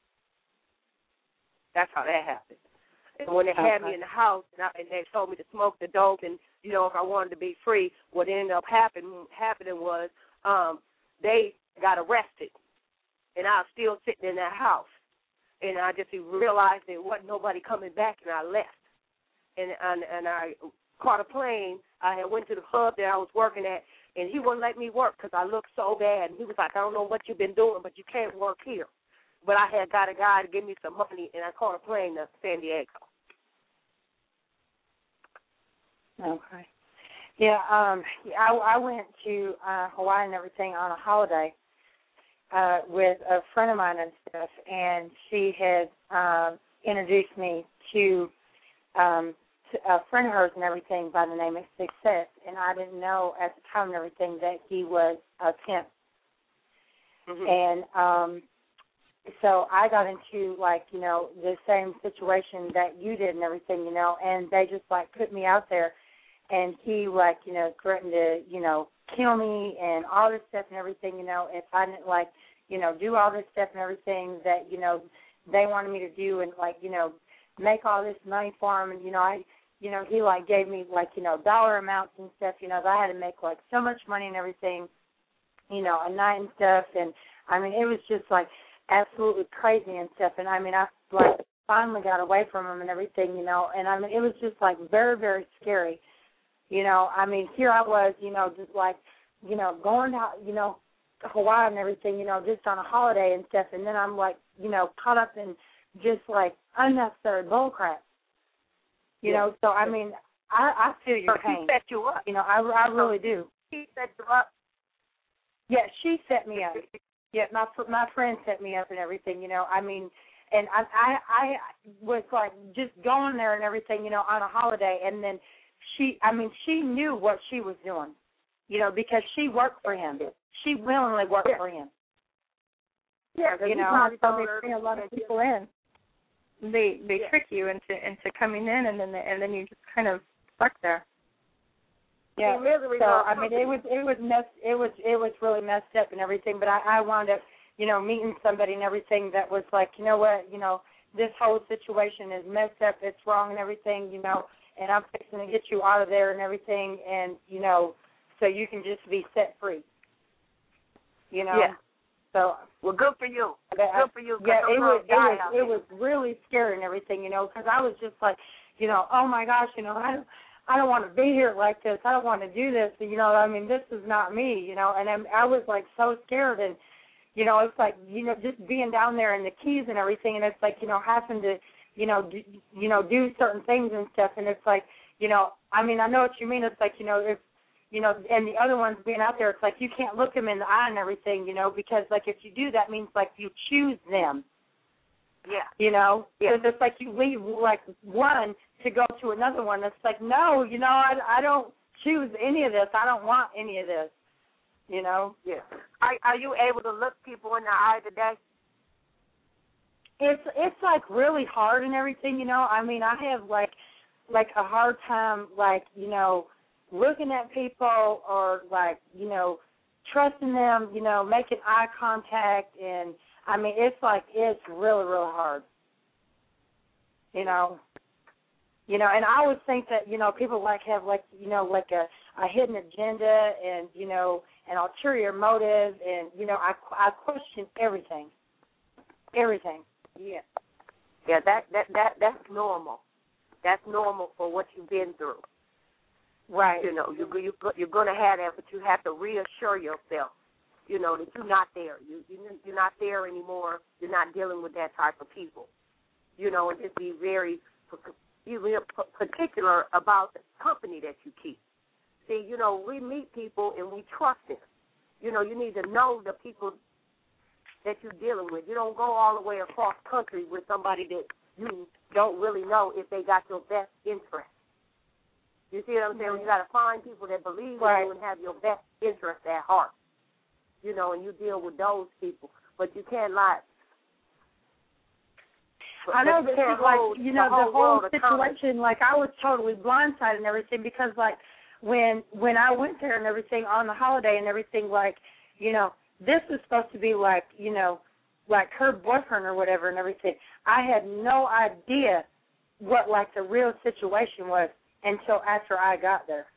S5: That's how that happened. And when they had me in the house, and, I, and they told me to smoke the dope, and you know, if I wanted to be free, what ended up happen, happening was um, they got arrested, and I was still sitting in that house, and I just realized there wasn't nobody coming back, and I left, and and, and I caught a plane. I had went to the club that I was working at, And he wouldn't let me work because I looked so bad. And he was like, I don't know what you've been doing, but you can't work here. But I had got a guy to give me some money, and I caught a plane to San Diego.
S1: Okay. Yeah, um, I, I went to uh, Hawaii and everything on a holiday uh, with a friend of mine and stuff, and she had uh, introduced me to, um, to a friend of hers and everything by the name of Success, and I didn't know at the time and everything that he was a pimp. Mm-hmm. And um, so I got into, like, you know, the same situation that you did and everything, you know, and they just, like, put me out there. And he, like, you know, threatened to, you know, kill me and all this stuff and everything, you know, if I didn't, like, you know, do all this stuff and everything that, you know, they wanted me to do and, like, you know, make all this money for him. And, you know, I, you know, he, like, gave me, like, you know, dollar amounts and stuff, you know, that I had to make, like, so much money and everything, you know, a night and stuff. And, I mean, it was just, like, absolutely crazy and stuff. And, I mean, I, like, finally got away from him and everything, you know, and, I mean, it was just, like, very, very scary. You know, I mean, here I was, you know, just like, you know, going to, you know, Hawaii and everything, you know, just on a holiday and stuff, and then I'm like, you know, caught up in just like unnecessary bull crap. You yeah. know, so I mean, I, I feel your
S5: so
S1: pain.
S5: She set you up.
S1: You know, I, I really do.
S5: She set you up.
S1: Yeah, she set me up. Yeah, my my friend set me up and everything. You know, I mean, and I I, I was like just going there and everything, you know, on a holiday, and then. She, I mean, she knew what she was doing, you know, because she worked for him. She willingly worked
S5: yeah.
S1: for him.
S5: Yeah,
S1: you know, so they bring a lot of people in.
S3: They they
S5: yeah.
S3: trick you into into coming in, and then they, and then you just kind of stuck there.
S1: Yeah. So I mean, it was it was mess it was it was really messed up and everything. But I, I wound up, you know, meeting somebody and everything that was like, you know what, you know, this whole situation is messed up. It's wrong and everything, you know. And I'm fixing to get you out of there and everything, and, you know, so you can just be set free. You know?
S5: Yeah.
S1: So,
S5: well, good for you.
S1: Good
S5: I, for you.
S1: Yeah, it was, it was, it was really scary and everything, you know, because I was just like, you know, oh, my gosh, you know, I don't, I don't want to be here like this. I don't want to do this. You know, I mean, this is not me, you know, and I'm, I was, like, so scared. And, you know, it's like, you know, just being down there in the Keys and everything, and it's like, you know, having to, you know, do, you know, do certain things and stuff, and it's like, you know, I mean, I know what you mean. It's like, you know, if, you know, and the other ones being out there, it's like you can't look them in the eye and everything, you know, because, like, if you do, that means, like, you choose them.
S5: Yeah.
S1: You know?
S5: Yeah.
S1: So it's like you leave, like, one to go to another one. It's like, no, you know, I, I don't choose any of this. I don't want any of this, you know?
S5: Yeah. Are, are you able to look people in the eye today?
S1: It's it's like really hard and everything, you know. I mean, I have like like a hard time, like, you know, looking at people or like, you know, trusting them, you know, making eye contact, and I mean, it's like it's really really hard, you know. You know, and I always think that, you know, people like have like, you know, like a, a hidden agenda and, you know, an ulterior motive, and, you know, I I question everything, everything.
S5: Yeah, yeah, that that that that's normal. That's normal for what you've been through.
S1: Right.
S5: You know, you you you're going to have that, but you have to reassure yourself, you know, that you're not there. You, you you're not there anymore. You're not dealing with that type of people. You know, and just be very be real particular about the company that you keep. See, you know, we meet people and we trust them. You know, you need to know the people that you're dealing with. You don't go all the way across country with somebody that you don't really know if they got your best interest. You see what I'm saying? Mm-hmm. You got to find people that believe
S1: right.
S5: in you and have your best interest at heart. You know, and you deal with those people. But you can't lie. But,
S1: I know
S5: this
S1: is like, you know, the whole, the whole situation, like, I was totally blindsided and everything because, like, when when I went there and everything on the holiday and everything, like, you know, this was supposed to be like, you know, like her boyfriend or whatever and everything. I had no idea what, like, the real situation was until after I got there.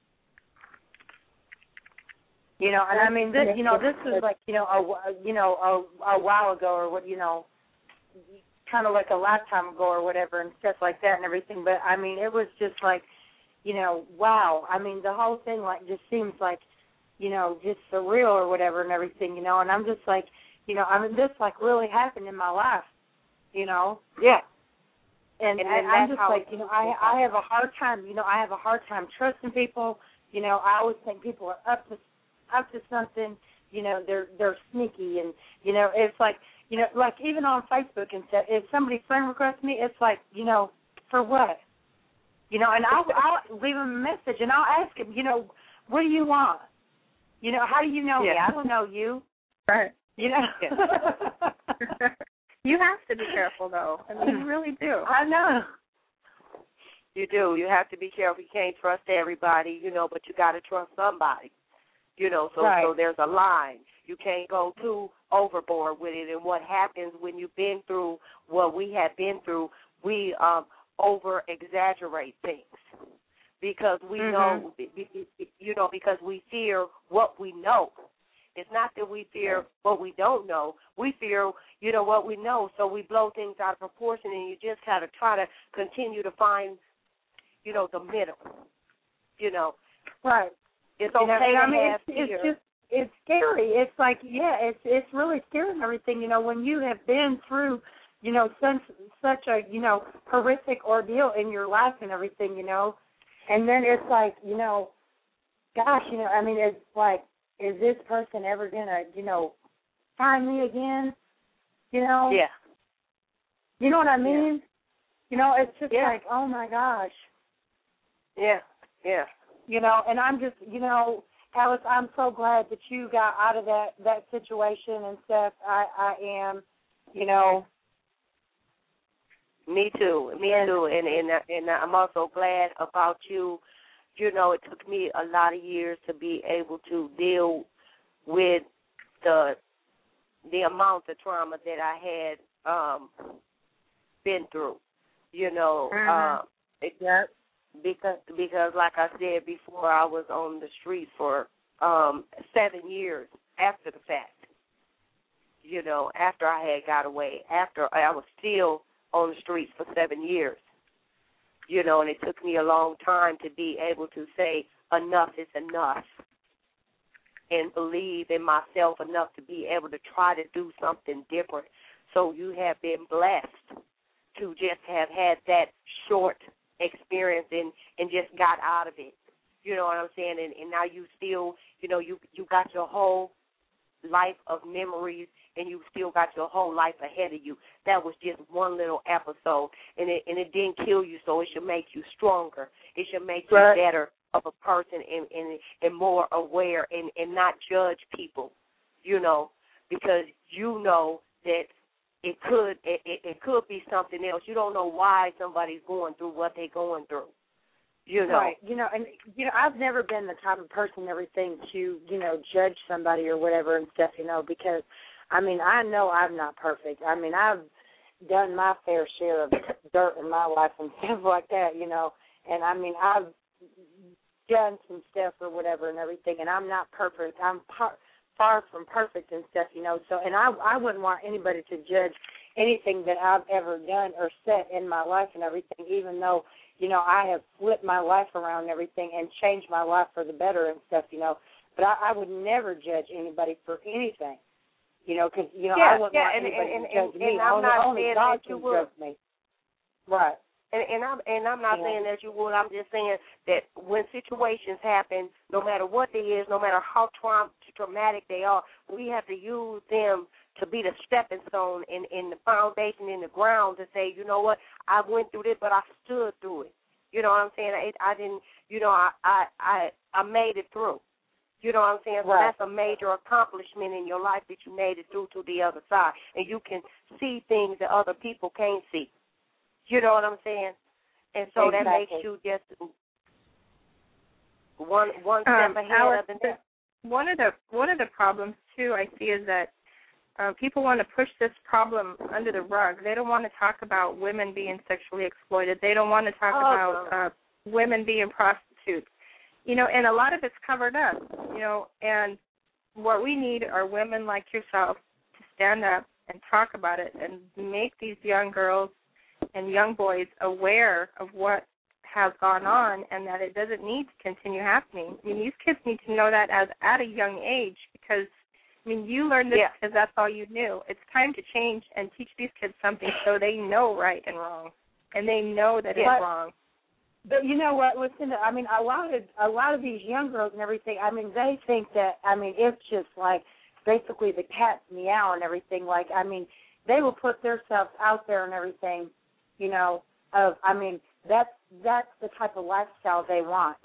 S1: You know, and I mean, this, you know, this was like, you know, a, you know, a, a while ago or what, you know, kind of like a lifetime ago or whatever and stuff like that and everything. But, I mean, it was just like, you know, wow. I mean, the whole thing, like, just seems like, you know, just surreal or whatever and everything, you know, and I'm just like, you know, I mean, this, like, really happened in my life, you know.
S5: Yeah.
S1: And,
S5: and,
S1: and
S5: and
S1: I'm just like, you know, I I have a hard time, you know, I have a hard time trusting people. You know, I always think people are up to up to something. You know, they're they're sneaky, and you know, it's like, you know, like even on Facebook and stuff. If somebody friend requests me, it's like, you know, for what? You know, and I'll I'll leave them a message, and I'll ask him, you know, what do you want? You know, how do you know
S3: yeah.
S1: me? I don't know you.
S3: Right.
S1: You know.
S3: Yeah. You have to be careful, though. I mean, you really do.
S1: I know.
S5: You do. You have to be careful. You can't trust everybody, you know, but you got to trust somebody, you know. So,
S1: right.
S5: so there's a line. You can't go too overboard with it. And what happens when you've been through what we have been through, we um, over-exaggerate things because we
S1: mm-hmm.
S5: know, you know, because we fear what we know. It's not that we fear what we don't know. We fear, you know, what we know, so we blow things out of proportion, and you just kind of try to continue to find, you know, the middle, you know.
S1: Right.
S5: It's okay
S1: you know,
S5: to
S1: I mean,
S5: have
S1: it's,
S5: fear.
S1: It's just, it's scary. It's like, yeah, it's it's really scary and everything, you know, when you have been through, you know, such, such a, you know, horrific ordeal in your life and everything, you know, and then it's like, you know, gosh, you know, I mean, it's like, is this person ever going to, you know, find me again? You know?
S5: Yeah.
S1: You know what I mean?
S5: Yeah.
S1: You know, it's just
S5: yeah.
S1: like, oh, my gosh.
S5: Yeah, yeah.
S1: You know, and I'm just, you know, Alice, I'm so glad that you got out of that, that situation and stuff. I, I am, you know.
S5: Me too. Me and, too. And, and, and I'm also glad about you. You know, it took me a lot of years to be able to deal with the the amount of trauma that I had um, been through. You know,
S1: mm-hmm.
S5: uh, it, yep. because because like I said before, I was on the street for um, seven years after the fact. You know, after I had got away, after I was still on the streets for seven years. You know, and it took me a long time to be able to say enough is enough and believe in myself enough to be able to try to do something different. So you have been blessed to just have had that short experience and, and just got out of it. You know what I'm saying? And, and now you still, you know, you, you got your whole life of memories, and you still got your whole life ahead of you. That was just one little episode, and it and it didn't kill you, so it should make you stronger. It should make you
S1: right.
S5: better of a person and, and, and more aware and, and not judge people, you know, because you know that it could it, it, it could be something else. You don't know why somebody's going through what they're going through. You know.
S1: Right. You know, and, you know, I've never been the type of person, everything, to, you know, judge somebody or whatever and stuff, you know, because, I mean, I know I'm not perfect. I mean, I've done my fair share of dirt in my life and stuff like that, you know, and, I mean, I've done some stuff or whatever and everything, and I'm not perfect. I'm par- far from perfect and stuff, you know, so, and I, I wouldn't want anybody to judge anything that I've ever done or said in my life and everything, even though, you know, I have flipped my life around and everything and changed my life for the better and stuff, you know. But I, I would never judge anybody for anything, you know, because, you know,
S5: yeah,
S1: I wouldn't
S5: yeah,
S1: want
S5: and,
S1: anybody
S5: and,
S1: to judge
S5: and,
S1: me.
S5: And I'm
S1: only
S5: not
S1: only
S5: saying
S1: God
S5: that you
S1: can
S5: would.
S1: judge me. Right.
S5: And, and I'm and I'm not
S1: yeah.
S5: saying that you would. I'm just saying that when situations happen, no matter what they is, no matter how tra- traumatic they are, we have to use them to be the stepping stone in, in the foundation, in the ground, to say, you know what, I went through this, but I stood through it. You know what I'm saying? I, I didn't, you know, I, I I I made it through. You know what I'm saying? So
S1: right.
S5: that's a major accomplishment in your life that you made it through to the other side. And you can see things that other people can't see. You know what I'm saying? And so
S1: exactly.
S5: that makes you just one one step
S3: um,
S5: ahead
S3: Alex,
S5: of the next.
S3: One of the one of the problems too I see is that uh, people want to push this problem under the rug. They don't want to talk about women being sexually exploited. They don't want to talk
S5: oh,
S3: about
S5: no.
S3: uh, women being prostitutes. You know, and a lot of it's covered up. You know, and what we need are women like yourself to stand up and talk about it and make these young girls and young boys aware of what has gone on and that it doesn't need to continue happening. I mean, these kids need to know that as at a young age because, I mean, you learned this
S5: yeah.
S3: because that's all you knew. It's time to change and teach these kids something so they know right and wrong, and they know that it's
S1: but,
S3: wrong.
S1: But you know what? Listen, to, I mean, a lot of a lot of these young girls and everything. I mean, they think that. I mean, it's just like basically the cat's meow and everything. Like, I mean, they will put themselves out there and everything. You know, of I mean, that's that's the type of lifestyle they want.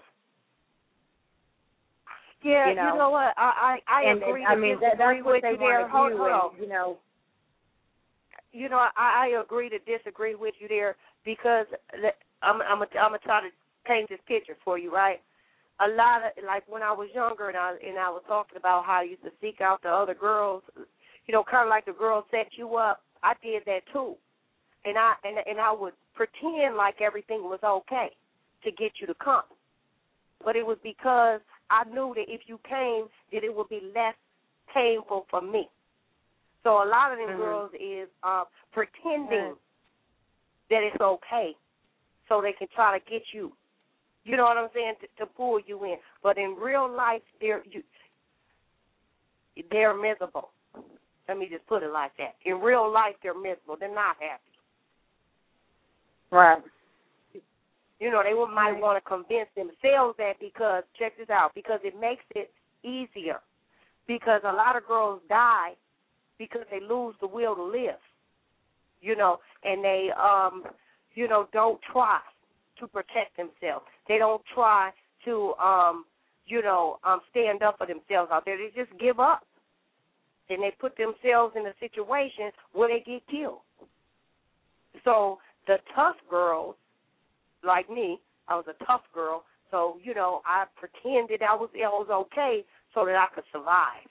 S5: Yeah,
S1: you know,
S5: you know what? I I, I
S1: and,
S5: agree.
S1: And, I mean, that, that's what they
S5: there.
S1: want to do.
S5: Hold, hold
S1: and, you know,
S5: you know, I, I agree to disagree with you there because the, I'm I'm gonna I'm gonna try to paint this picture for you, right? A lot of like when I was younger and I and I was talking about how I used to seek out the other girls, you know, kind of like the girls set you up. I did that too. And I and and I would pretend like everything was okay to get you to come, but it was because I knew that if you came, that it would be less painful for me. So a lot of them mm-hmm. girls is uh, pretending mm-hmm. that it's okay, so they can try to get you. You know what I'm saying? To, to pull you in, but in real life, they're you, they're miserable. Let me just put it like that. In real life, they're miserable. They're not happy.
S1: Right.
S5: You know, they might want to convince themselves that because, check this out, because it makes it easier. Because a lot of girls die because they lose the will to live, you know, and they, um, you know, don't try to protect themselves. They don't try to, um, you know, um, stand up for themselves out there. They just give up. And they put themselves in a situation where they get killed. So the tough girls, like me, I was a tough girl, so, you know, I pretended I was, I was okay so that I could survive.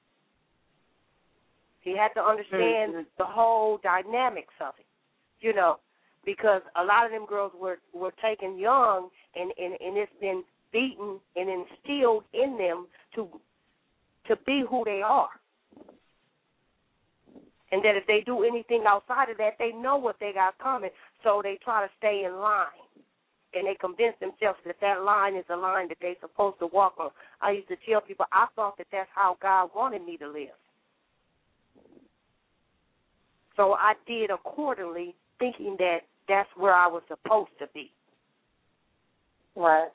S5: You had to understand mm-hmm. the whole dynamics of it, you know, because a lot of them girls were, were taken young, and, and, and it's been beaten and instilled in them to to be who they are. And that if they do anything outside of that, they know what they got coming, so they try to stay in line. And they convince themselves that that line is the line that they're supposed to walk on. I used to tell people I thought that that's how God wanted me to live. So I did accordingly, thinking that that's where I was supposed to be.
S1: Right.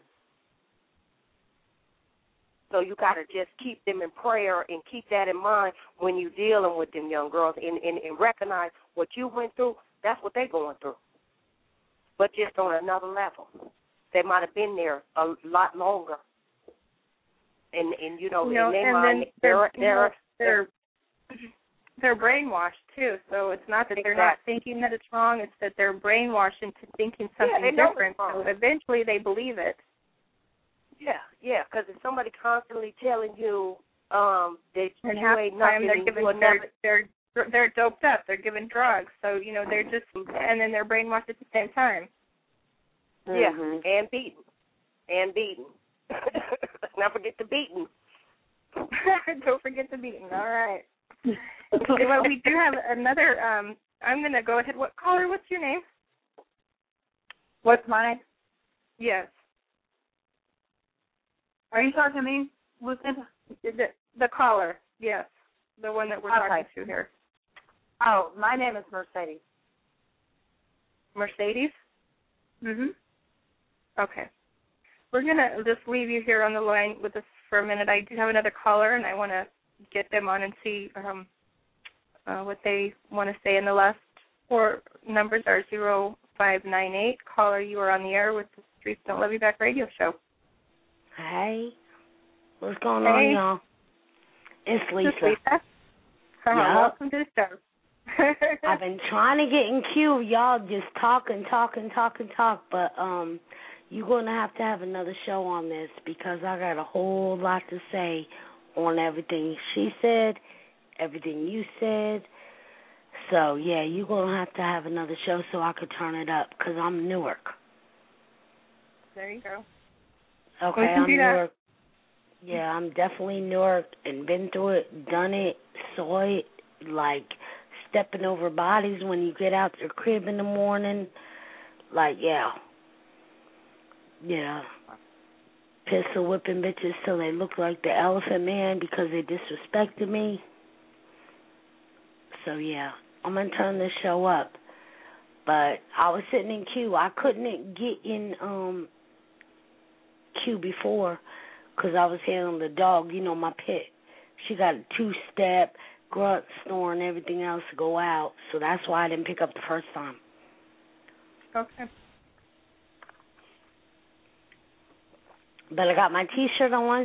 S5: So you got to just keep them in prayer and keep that in mind when you're dealing with them young girls and, and, and recognize what you went through, that's what they're going through. But just on another level. They might have been there a lot longer. And, and you know,
S3: you know
S5: in their
S3: and
S5: mind,
S3: then
S5: they're,
S3: they're,
S5: they're,
S3: they're, they're brainwashed, too. So it's not that they're not thinking that it's wrong. It's that they're brainwashed into thinking something
S5: yeah,
S3: different. So eventually they believe it.
S5: Yeah, yeah, because if somebody constantly telling you um, that
S3: and
S5: you
S3: half
S5: ain't
S3: the time
S5: nothing,
S3: they're giving,
S5: they're,
S3: they're, they're, they're doped up. They're giving drugs. So, you know, they're just, and then they're brainwashed at the same time.
S5: Yeah,
S1: mm-hmm.
S5: and beaten. And beaten. Let's not forget the beaten.
S3: Don't forget the beaten. All right. Well, we do have another, um, I'm going to go ahead. What caller, what's your name?
S1: What's mine?
S3: Yes.
S1: Are you talking to me, Lucinda?
S3: The, the caller, yes. The one that we're
S1: okay.
S3: talking to here.
S1: Oh, my name is Mercedes.
S3: Mercedes?
S1: Mm-hmm.
S3: Okay. We're going to just leave you here on the line with us for a minute. I do have another caller, and I want to get them on and see um, uh, what they want to say. And the last four numbers are zero five nine eight. Caller, you are on the air with the Streets Don't Love You Back radio show.
S6: Hey, what's going
S3: hey.
S6: on, y'all? It's Lisa.
S3: It's Lisa. Uh,
S6: yep.
S3: Welcome to the show.
S6: I've been trying to get in queue. Y'all just talk and talk and talk and talk, but um, you're going to have to have another show on this because I got a whole lot to say on everything she said, everything you said. So, yeah, you're going to have to have another show so I could turn it up because I'm Newark.
S3: There you go.
S6: Okay, I'm Newark. Yeah, I'm definitely Newark and been through it, done it, saw it, like stepping over bodies when you get out your crib in the morning. Like, yeah. Yeah. Pistol whipping bitches till they look like the Elephant Man because they disrespected me. So, yeah, I'm going to turn this show up. But I was sitting in queue. I couldn't get in um, queue before because I was handling the dog, you know, my pet. She got a two-step, grunt, snoring, everything else to go out. So that's why I didn't pick up the first time.
S3: Okay.
S6: But I got my T-shirt on.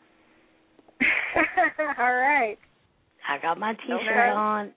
S3: All right.
S6: I got my T-shirt
S3: okay.
S6: on.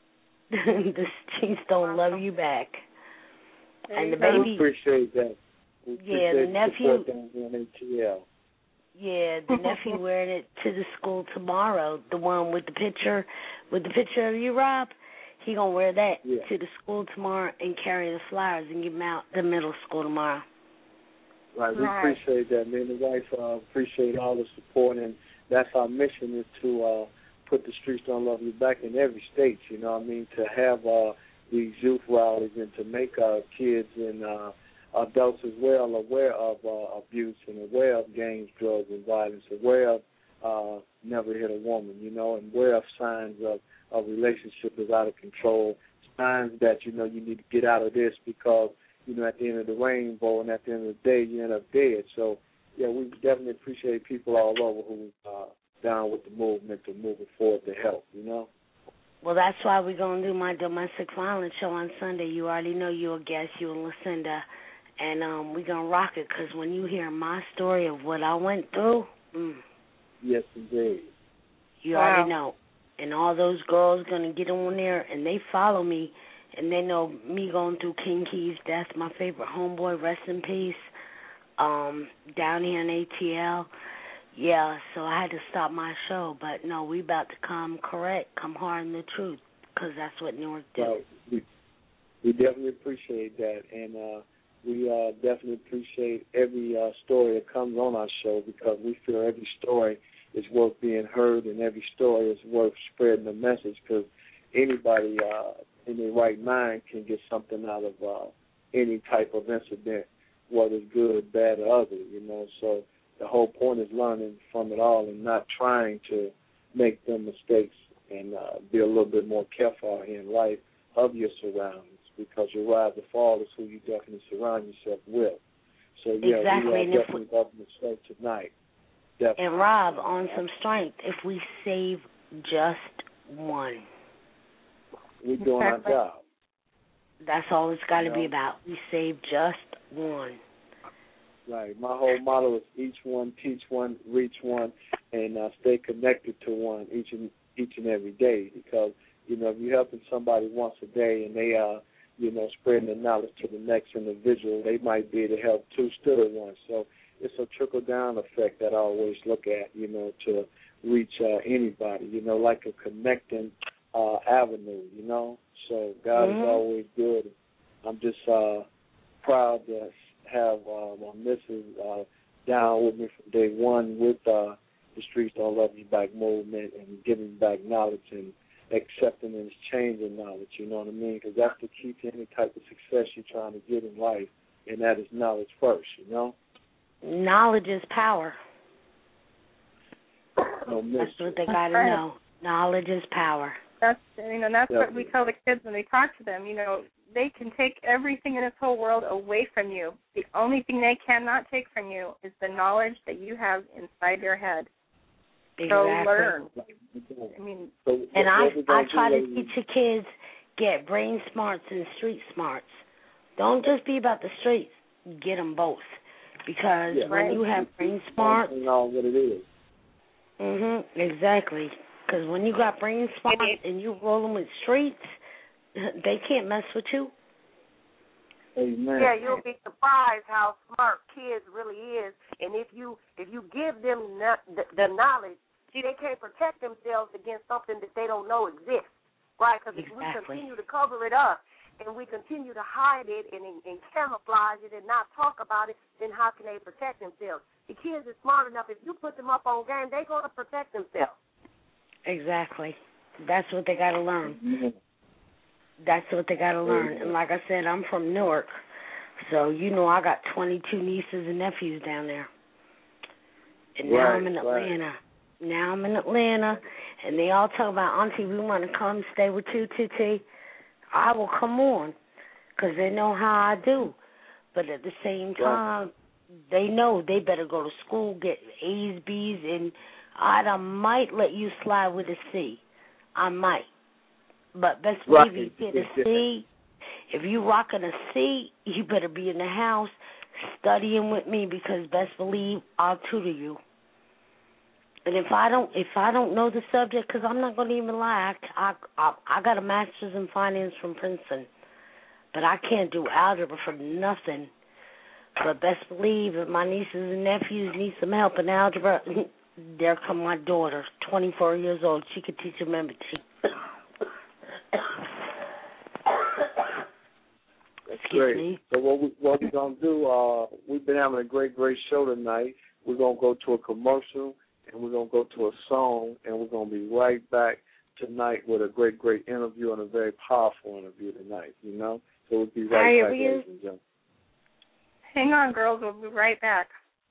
S6: The streets don't love you back.
S3: There
S6: and
S3: you
S6: the
S3: go.
S6: baby.
S4: We appreciate that. We
S6: yeah,
S4: appreciate
S6: the nephew.
S4: Down here in A T L.
S6: Yeah, the nephew wearing it to the school tomorrow. The one with the picture, with the picture of you, Rob. He gonna wear that
S4: yeah.
S6: to the school tomorrow and carry the flyers and give them out the middle school tomorrow.
S4: Right, we
S3: right.
S4: appreciate that. Me and the wife uh, appreciate all the support, and that's our mission is to uh, put the Streets Don't Love You back in every state. You know what I mean? To have uh, these youth rallies and to make our kids and uh, adults as well aware of uh, abuse and aware of gangs, drugs, and violence, aware of uh, never hit a woman, you know, and aware of signs of a relationship is out of control, signs that, you know, you need to get out of this because, you know, at the end of the rainbow and at the end of the day, you end up dead. So, yeah, we definitely appreciate people all over who are down with the movement to move it forward to help, you know.
S6: Well, that's why we're going to do my domestic violence show on Sunday. You already know you're a guest, you and Lucinda. And um, we're going to rock it because when you hear my story of what I went through, mm,
S4: yes, indeed.
S6: You
S3: wow.
S6: already know. And all those girls going to get on there, and they follow me, and they know me going through King Key's death, my favorite homeboy, rest in peace, um, down here in A T L. Yeah, so I had to stop my show. But, no, we about to come correct, come hard in the truth, because that's what Newark do.
S4: Right. We, we definitely appreciate that, and uh, we uh, definitely appreciate every uh, story that comes on our show because we feel every story is worth being heard and every story is worth spreading the message because anybody uh, in their right mind can get something out of uh, any type of incident, whether it's good, bad, or ugly, you know. So the whole point is learning from it all and not trying to make them mistakes and uh, be a little bit more careful out here in life of your surroundings because your rise or fall is who you definitely surround yourself with. So, yeah,
S6: exactly.
S4: we are
S6: and
S4: definitely we... open the show tonight. Definitely.
S6: And, Rob, on some strength, if we save just one.
S4: We're doing our job.
S6: That's all it's got to
S4: you know?
S6: be about. We save just one.
S4: Right. My whole motto is each one, teach one, reach one, and uh, stay connected to one each and each and every day because, you know, if you're helping somebody once a day and they are, you know, spreading the knowledge to the next individual, they might be able to help two instead of one. So it's a trickle-down effect that I always look at, you know, to reach uh, anybody, you know, like a connecting uh, avenue, you know. So God mm-hmm. is always good. I'm just uh, proud to have uh, my missus uh, down with me from day one with uh, the Streets Don't Love You Back movement and giving back knowledge and accepting and exchanging knowledge, you know what I mean? Because that's the key to any type of success you're trying to get in life, and that is knowledge first, you know?
S6: Knowledge is power.
S4: No
S6: that's what they got to know. Knowledge is power.
S3: That's you know that's
S4: Definitely.
S3: what we tell the kids when we talk to them. You know, they can take everything in this whole world away from you. The only thing they cannot take from you is the knowledge that you have inside your head.
S6: Exactly.
S3: So learn. I mean,
S6: and I I try to teach the kids get brain smarts and street smarts. Don't just be about the streets. Get them both. Because
S4: yeah,
S6: when
S4: right.
S6: you have brain smarts,
S4: you know what it is.
S6: Mhm, exactly. Because when you got brain smarts and you rolling with streets, they can't mess with you.
S4: Amen.
S5: Yeah, you'll be surprised how smart kids really is, and if you if you give them the, the knowledge, see, they can't protect themselves against something that they don't know exists, right? Because
S6: exactly.
S5: if we continue to cover it up and we continue to hide it and, and camouflage it and not talk about it, then how can they protect themselves? The kids are smart enough. If you put them up on game, they're going to protect themselves.
S6: Exactly. That's what they got to learn.
S4: Mm-hmm.
S6: That's what they got to learn. And like I said, I'm from Newark. So, you know, I got twenty-two nieces and nephews down there. And now
S4: right,
S6: I'm in Atlanta.
S4: Right.
S6: Now I'm in Atlanta, and they all talk about, Auntie, we want to come stay with you, T T. I will come on, because they know how I do. But at the same time, right. they know they better go to school, get A's, B's, and I might let you slide with a C. I might. But best believe right. you get a C. If you rocking a C, you better be in the house studying with me, because best believe I'll tutor you. And if I don't, if I don't know the subject, because I'm not going to even lie, I, I, I got a master's in finance from Princeton, but I can't do algebra for nothing. But best believe if my nieces and nephews need some help in algebra, there come my daughter, twenty-four years old. She could teach them everything.
S4: That's great. Me. So what we what we're gonna do? Uh, we've been having a great, great show tonight. We're gonna go to a commercial. And we're going to go to a song, and we're going to be right back tonight with a great, great interview and a very powerful interview tonight, you know? So we'll be right back, ladies and gentlemen.
S3: Hang on, girls. We'll be right back.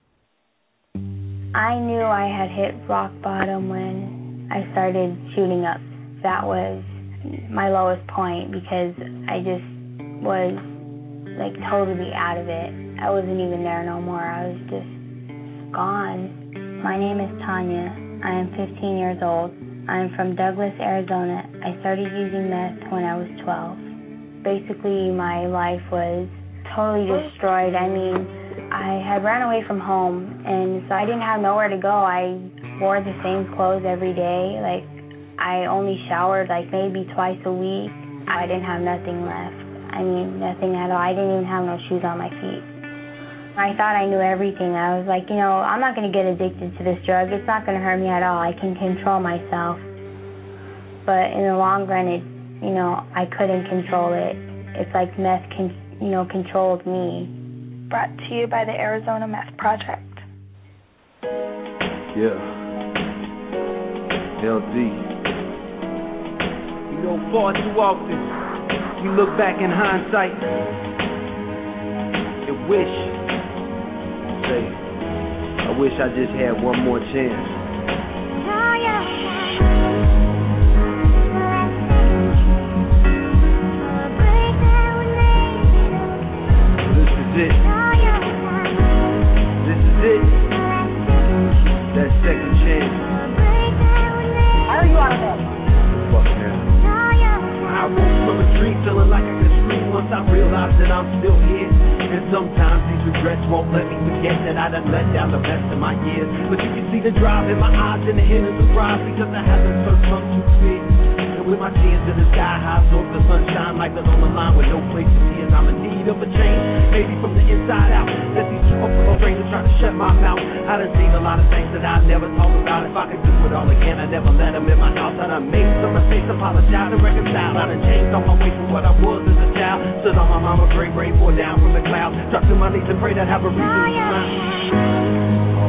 S7: I knew I had hit rock bottom when I started shooting up. That was my lowest point, because I just was, like, totally out of it. I wasn't even there no more. I was just gone. My name is Tanya. I am fifteen years old. I am from Douglas, Arizona. I started using meth when I was twelve. Basically, my life was totally destroyed. I mean, I had ran away from home, and so I didn't have nowhere to go. I wore the same clothes every day. Like, I only showered, like, maybe twice a week. I didn't have nothing left. I mean, nothing at all. I didn't even have no shoes on my feet. I thought I knew everything. I was like, you know, I'm not going to get addicted to this drug. It's not going to hurt me at all. I can control myself. But in the long run, it, you know, I couldn't control it. It's like meth, con- you know, controlled me.
S8: Brought to you by the Arizona Meth Project.
S2: Yeah. L D.
S9: You know, far too often, you look back in hindsight and wish. Say, I wish I just had one more chance. This is it. This is it. That second chance.
S5: How are you out of bed?
S9: Fuck now. I woke from a dream feeling like I could scream once I realized that I'm still here. And sometimes these regrets won't let me forget that I done let down the rest of my years. But you can see the drive in my eyes and the hint of surprise, because I haven't succumb too big. And with my chins in the sky high, absorb the sunshine like the on the line with no place to see, as I'm in need of a change, maybe from the inside out. That these two Buffalo strangers trying to shut my mouth. I done seen a lot of things that I never talk about. If I could do it all again, I never let them in my thoughts. I done made some mistakes, apologize and reconcile. I done changed on my way from what I was as a child. Stood on my mama grave, grave, pour down from the clouds. Drop to my knees and pray that I have a reason to smile.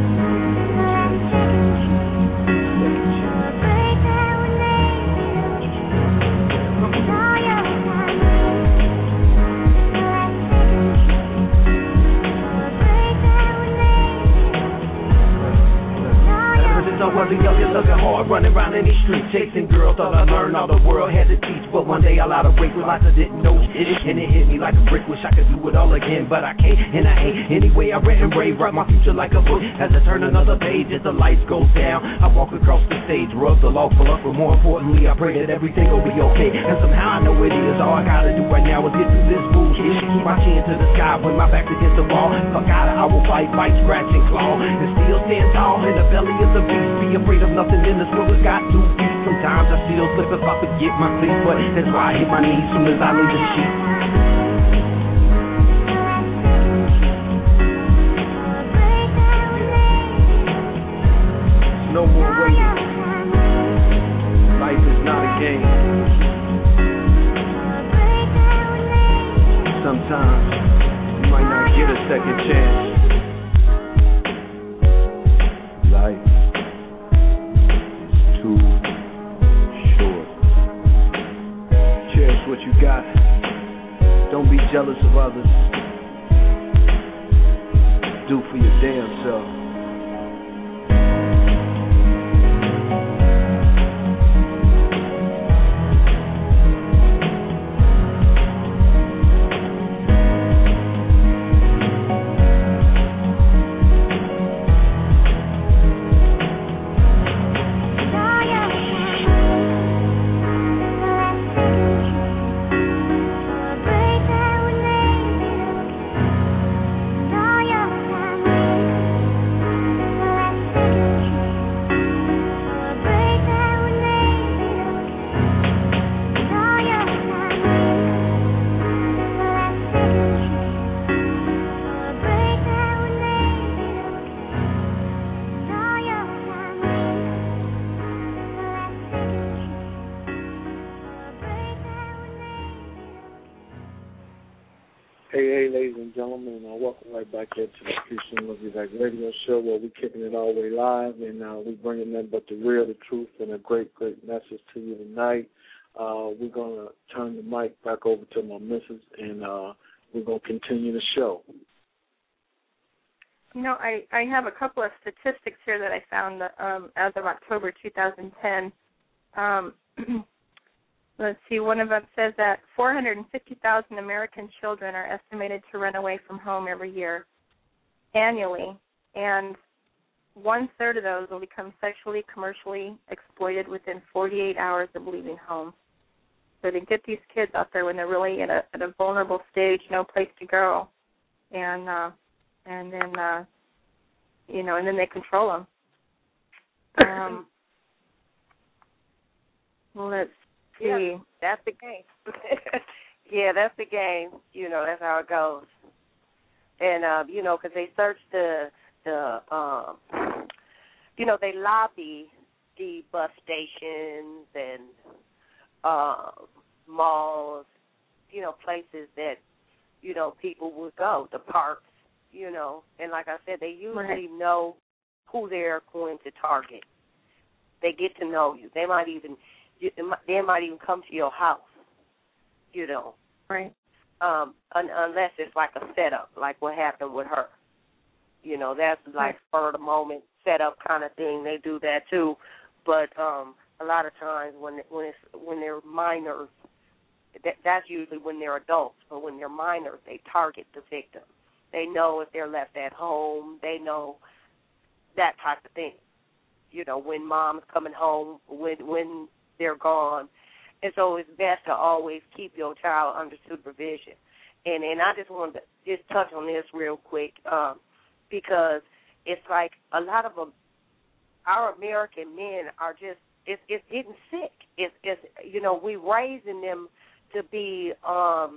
S9: I was a young and looking hard, running around in these streets, chasing girls. Thought I learned all the world had to teach, but one day I lied awake, realized I didn't know shit, and it hit me like a brick. Wish I could do it all again, but I can't, and I ain't. Anyway, I read and rave, write my future like a book. As I turn another page, as the lights go down, I walk across the stage, rub the log full up, but more importantly, I pray that everything will be okay. And somehow I know it is. All I gotta do right now is get through this bullshit. Keep my chin to the sky when my back's against the wall. Fuck out it, I will fight, fight, scratch and claw, and still stand tall in the belly of the beast. Be afraid of nothing in this world, it's got two feet. Sometimes I still slip if I forget my sleep, but that's why I hit my knees soon as I leave the sheet. No more waiting. Life is not a game. Sometimes you might not get a second chance. Life is too short. Cherish what you got. Don't be jealous of others. do for your damn self.
S4: Hey, hey, ladies and gentlemen, uh, welcome right back here to the Christian Love You Back radio show where we're kicking it all the way live, and uh, we're bringing nothing but the real, the truth, and a great, great message to you tonight. Uh, we're going to turn the mic back over to my missus, and uh, we're going to continue the show.
S3: You know, I, I have a couple of statistics here that I found um, as of October two thousand ten. Um, let's see, one of them says that four hundred fifty thousand American children are estimated to run away from home every year, annually, and one-third of those will become sexually, commercially exploited within forty-eight hours of leaving home. So they get these kids out there when they're really at a, at a vulnerable stage, no place to go, and uh, and then, uh, you know, and then they control them. Um, let's see.
S5: Yeah, that's the game. yeah, that's the game. You know, that's how it goes. And, uh, you know, because they search the, the um, you know, they lobby the bus stations and uh, malls, you know, places that, you know, people would go, the parks, you know. And like I said, they usually right. know who they're going to target. They get to know you. They might even, they might even come to your house, you know.
S3: Right.
S5: Um, un- unless it's like a setup, like what happened with her. You know, that's like spur of the moment setup kind of thing. They do that too, but um, a lot of times when when it's when they're minors, that, that's usually when they're adults. But when they're minors, they target the victim. They know if they're left at home. They know that type of thing. You know, when mom's coming home, when when they're gone. And so it's best to always keep your child under supervision. And and I just wanted to just touch on this real quick um, because it's like a lot of them, our American men are just, it's, it's getting sick. It's, it's, you know, we raising them to be, um,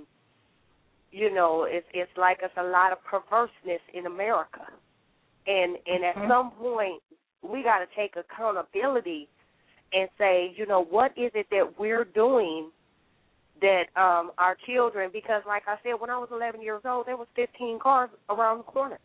S5: you know, it's, it's like it's a lot of perverseness in America. And, and at mm-hmm. some point, we got to take accountability and say, you know, what is it that we're doing that um, our children, because like I said, when I was eleven years old, there was fifteen cars around the corner.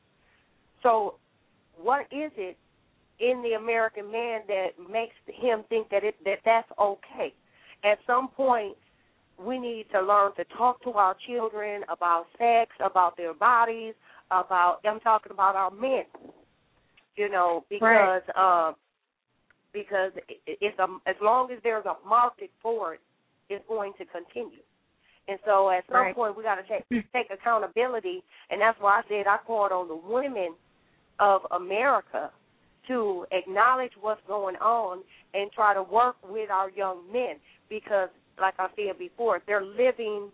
S5: So what is it in the American man that makes him think that it that that's okay? At some point, we need to learn to talk to our children about sex, about their bodies, about, I'm talking about our men, you know, because right. um, because it's a, as long as there's a market for it, it's going to continue. And so at some right. point we got to take, take accountability, and that's why I said I called on the women of America to acknowledge what's going on and try to work with our young men because, like I said before, they're living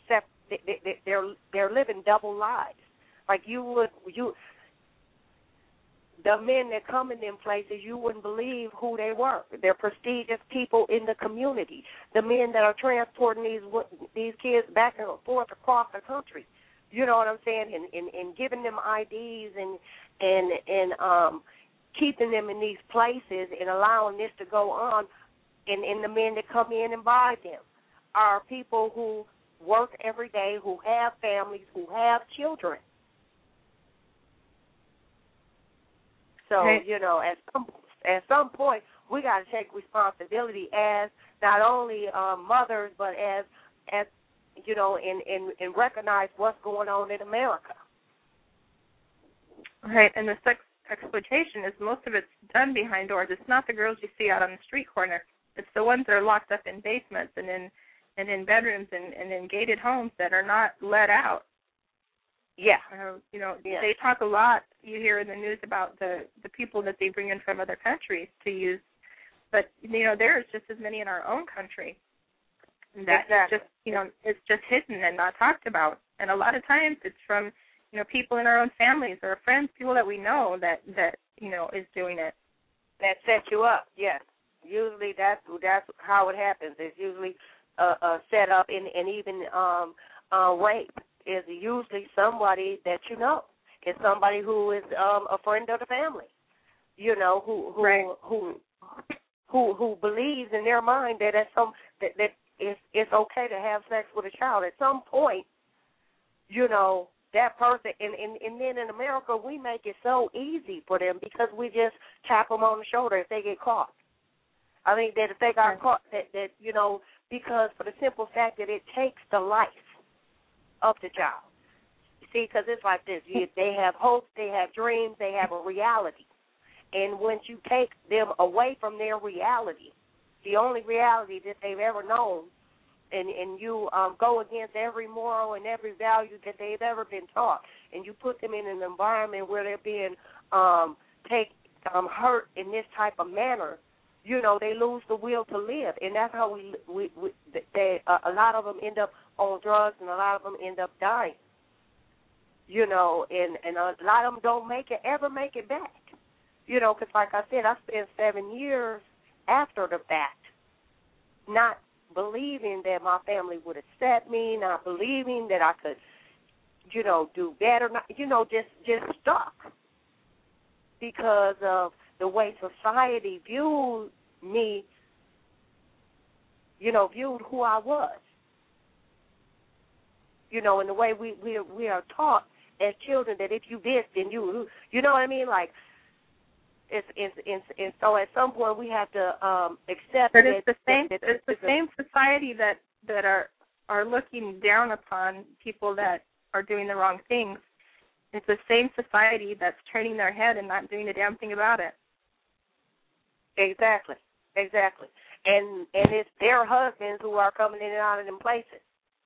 S5: they're they're living double lives. Like you would you. The men that come in them places, you wouldn't believe who they were. They're prestigious people in the community. The men that are transporting these these kids back and forth across the country, you know what I'm saying, and, and, and giving them I Ds and and and um, keeping them in these places and allowing this to go on. And, and the men that come in and buy them are people who work every day, who have families, who have children. So, you know, at some at some point, we got to take responsibility as not only um, mothers, but as, as you know, and, and, and recognize what's going on in America.
S3: Right, and the sex exploitation is most of it's done behind doors. It's not the girls you see out on the street corner. It's the ones that are locked up in basements and in and in bedrooms and, and in gated homes that are not let out.
S5: Yeah.
S3: Uh, you know,
S5: yeah.
S3: They talk a lot, you hear in the news about the, the people that they bring in from other countries to use. But, you know, there's just as many in our own country. That
S5: exactly.
S3: just, you know, it's just hidden and not talked about. And a lot of times it's from, you know, people in our own families or friends, people that we know that, that you know, is doing it.
S5: That set you up, yes. Usually that's, that's how it happens. It's usually uh, uh, set up, and, and even um, uh, rape is usually somebody that you know. It's somebody who is um, a friend of the family, you know, who who
S3: right.
S5: who, who who believes in their mind that at some that, that it's, it's okay to have sex with a child. At some point, you know, that person, and, and, and then in America, we make it so easy for them because we just tap them on the shoulder if they get caught. I mean, that if they got right. caught, that, that, you know, because for the simple fact that it takes the life of the child. You see, because it's like this. You, they have hopes, they have dreams, they have a reality. And once you take them away from their reality, the only reality that they've ever known, and, and you um, go against every moral and every value that they've ever been taught, and you put them in an environment where they're being um, take, um, hurt in this type of manner, you know, they lose the will to live. And that's how we, we, we they, uh, a lot of them end up on drugs, and a lot of them end up dying. You know, and, and a lot of them don't make it, ever make it back. You know, because like I said, I spent seven years after the fact not believing that my family would accept me, not believing that I could, you know, do better, not, you know, just, just stuck because of the way society viewed me, you know, viewed who I was. You know, and the way we, we, we are taught as children that if you this, then you, you know what I mean? Like, it's, it's, it's, it's so at some point we have to um, accept
S3: but
S5: that
S3: it's the same.
S5: That, that,
S3: it's the same society that, that are are looking down upon people that are doing the wrong things. It's the same society that's turning their head and not doing a damn thing about it.
S5: Exactly, exactly, and and it's their husbands who are coming in and out of them places.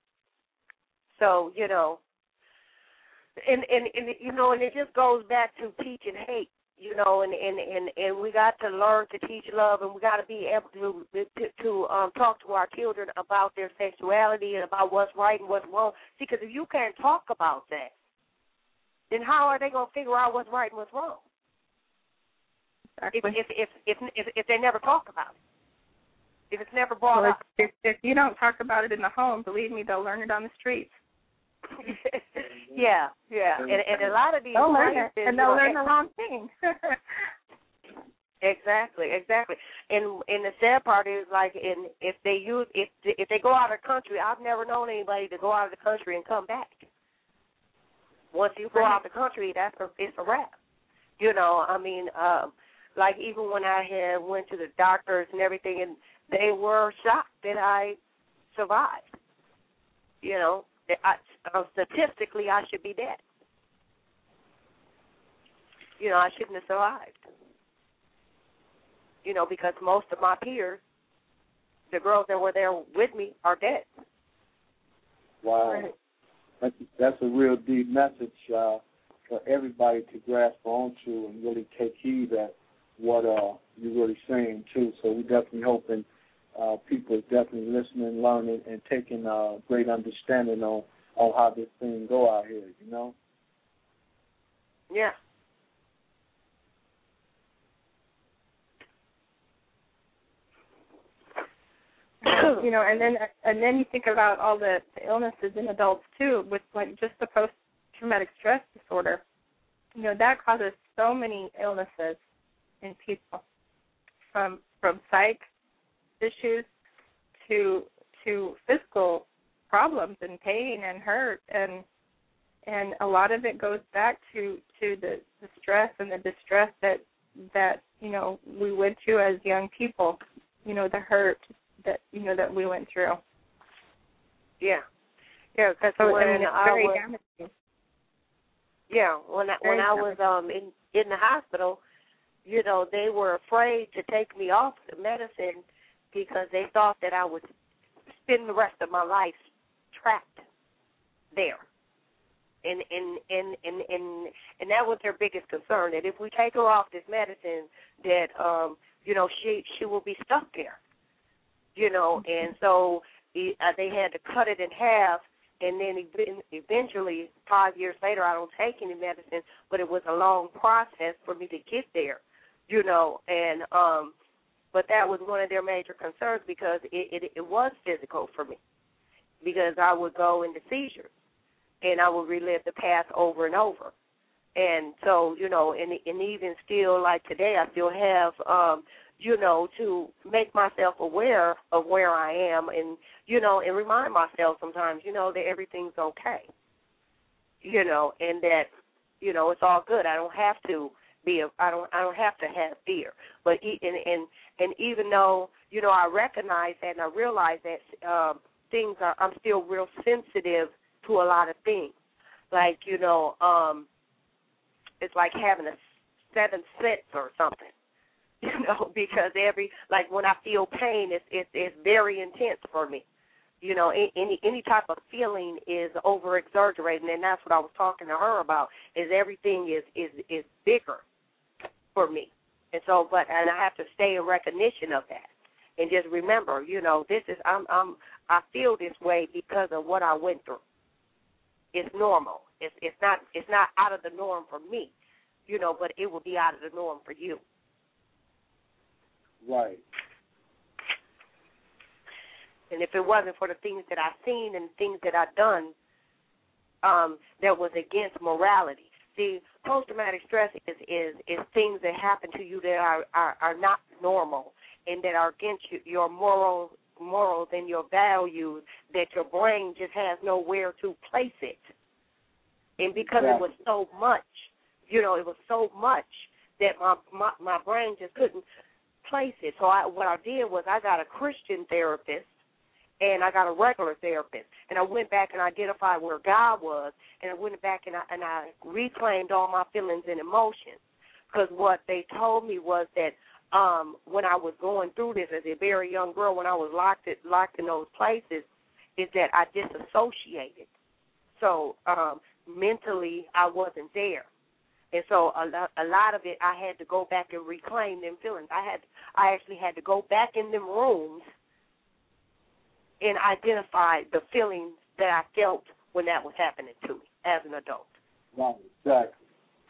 S5: So you know, and and, and you know, and it just goes back to teaching hate. You know, and, and, and, and we got to learn to teach love, and we got to be able to to, to um, talk to our children about their sexuality and about what's right and what's wrong. See, because if you can't talk about that, then how are they going to figure out what's right and what's wrong? Exactly. If, if, if, if, if, if they never talk about it, if it's never brought
S3: well,
S5: up.
S3: If, if you don't talk about it in the home, believe me, they'll learn it on the streets.
S5: yeah, yeah, and, and a lot of these
S3: they'll learn it, and they'll learn the wrong thing.
S5: Exactly, exactly. And and the sad part is, like, in if they use if if they go out of the country, I've never known anybody to go out of the country and come back. Once you go
S3: right.
S5: out of the country, that's a, it's a wrap. You know, I mean, um, like even when I had went to the doctors and everything, and they were shocked that I survived. You know. I, uh, statistically, I should be dead. You know, I shouldn't have survived. You know, because most of my peers, the girls that were there with me, are dead.
S4: Wow.
S5: Right.
S4: That's, that's a real deep message uh, for everybody to grasp onto and really take heed at what uh, you're really saying, too. So we're definitely hoping Uh, people are definitely listening, learning, and taking uh, great understanding on, on how this thing go out here, you know?
S5: Yeah.
S3: You know, and then and then you think about all the, the illnesses in adults, too, with, like, just the post-traumatic stress disorder. You know, that causes so many illnesses in people, from from psych issues to to physical problems and pain and hurt, and and a lot of it goes back to, to the, the stress and the distress that that you know we went through as young people, you know, the hurt that you know that we went through.
S5: Yeah, yeah, because
S3: so,
S5: when
S3: I mean, it's
S5: I
S3: very
S5: was,
S3: damaging.
S5: Yeah, when I, when I was um in in the hospital, you know, they were afraid to take me off the medicine because they thought that I would spend the rest of my life trapped there. And and, and, and, and and that was their biggest concern, that if we take her off this medicine, that, um, you know, she, she will be stuck there, you know. And so they had to cut it in half, and then eventually, five years later, I don't take any medicine, but it was a long process for me to get there, you know. And um, but that was one of their major concerns because it, it, it was physical for me, because I would go into seizures. And I would relive the past over and over. And so, you know, and, and even still, like today, I still have, um, you know, to make myself aware of where I am and, you know, and remind myself sometimes, you know, that everything's okay, you know, and that, you know, it's all good. I don't have to be, a, I don't I don't have to have fear. But, and, and, and even though, you know, I recognize that and I realize that um, things are, I'm still real sensitive to a lot of things. Like, you know, um, it's like having a seventh sense or something, you know, because every, like when I feel pain, it's, it's, it's very intense for me. You know, any any type of feeling is over-exaggerating, and that's what I was talking to her about, is everything is, is, is bigger for me. And so, but, and I have to stay in recognition of that. And just remember, you know, this is, I'm, I'm, I feel this way because of what I went through. It's normal. It's it's not it's not out of the norm for me, you know, but it will be out of the norm for you.
S4: Right.
S5: And if it wasn't for the things that I've seen and things that I've done, um, that was against morality. See, post-traumatic stress is, is, is things that happen to you that are, are, are not normal and that are against you, your moral morals and your values, that your brain just has nowhere to place it. And because exactly. It was so much, you know, it was so much that my, my my brain just couldn't place it. So I, what I did was I got a Christian therapist and I got a regular therapist. And I went back and identified where God was, and I went back and I, and I reclaimed all my feelings and emotions. Because what they told me was that Um, when I was going through this as a very young girl, when I was locked at, locked in those places, is that I disassociated. So um, mentally, I wasn't there, and so a lot, a lot of it, I had to go back and reclaim them feelings. I had, I actually had to go back in them rooms and identify the feelings that I felt when that was happening to me as an adult.
S4: Right, exactly.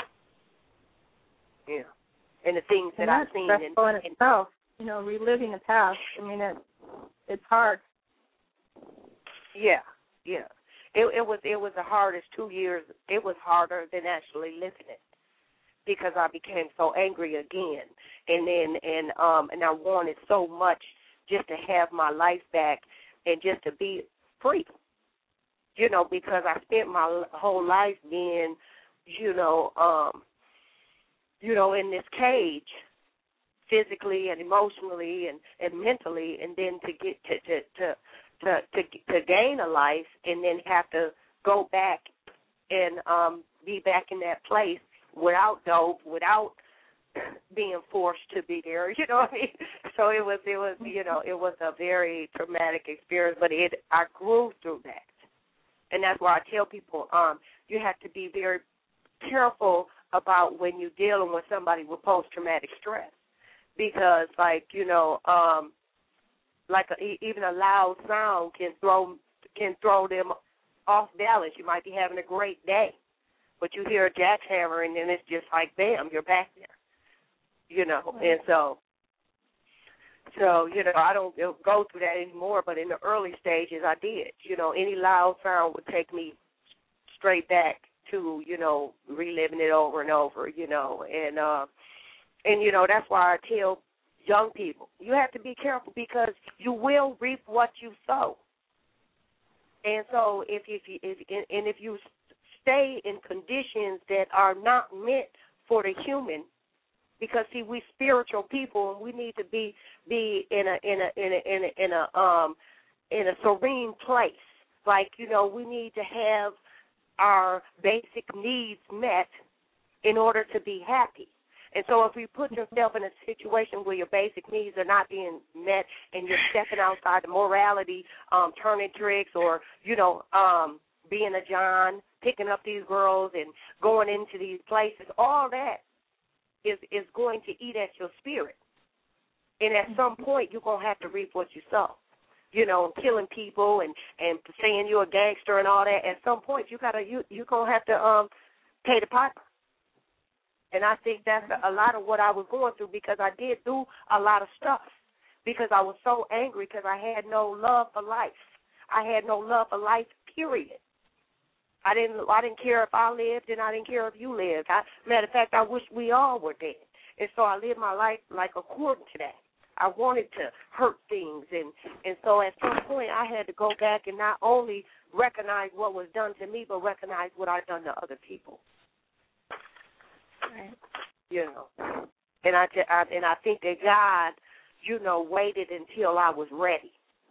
S5: Yeah. And the things that
S3: and
S5: I've seen.
S3: That's stressful
S5: in
S3: in itself, you know, reliving the past. I mean, it, it's hard.
S5: Yeah, yeah. It, it was it was the hardest two years. It was harder than actually living it because I became so angry again, and then and um and I wanted so much just to have my life back and just to be free. You know, because I spent my whole life being, you know, um. you know, in this cage, physically and emotionally and, and mentally, and then to get to to, to to to to gain a life and then have to go back and um, be back in that place without dope, without being forced to be there. You know what I mean? So it was it was you know it was a very traumatic experience, but it I grew through that, and that's why I tell people um, you have to be very careful about when you're dealing with somebody with post-traumatic stress, because, like, you know, um, like a, even a loud sound can throw can throw them off balance. You might be having a great day, but you hear a jackhammer, and then it's just like, bam, you're back there, you know. And so, so you know, I don't go through that anymore, but in the early stages I did. You know, any loud sound would take me straight back to, you know, reliving it over and over, you know, and, uh, and you know, that's why I tell young people, you have to be careful because you will reap what you sow. And so if, if, you, if and if you stay in conditions that are not meant for the human, because, see, we spiritual people and we need to be be in a in a in a in a, in a um in a serene place. Like, you know, we need to have our basic needs met in order to be happy. And so if you put yourself in a situation where your basic needs are not being met and you're stepping outside the morality, um, turning tricks or, you know, um, being a John, picking up these girls and going into these places, all that is, is going to eat at your spirit. And at some point, you're going to have to reap what you sow. You know, killing people and, and saying you're a gangster and all that. At some point, you gotta you you're gonna have to um pay the piper. And I think that's a, a lot of what I was going through because I did do a lot of stuff because I was so angry because I had no love for life. I had no love for life. Period. I didn't I didn't care if I lived and I didn't care if you lived. I, matter of fact, I wish we all were dead. And so I lived my life like according to that. I wanted to hurt things, and, and so at some point I had to go back and not only recognize what was done to me, but recognize what I'd done to other people.
S3: Right.
S5: You know, and I, I and I think that God, you know, waited until I was ready,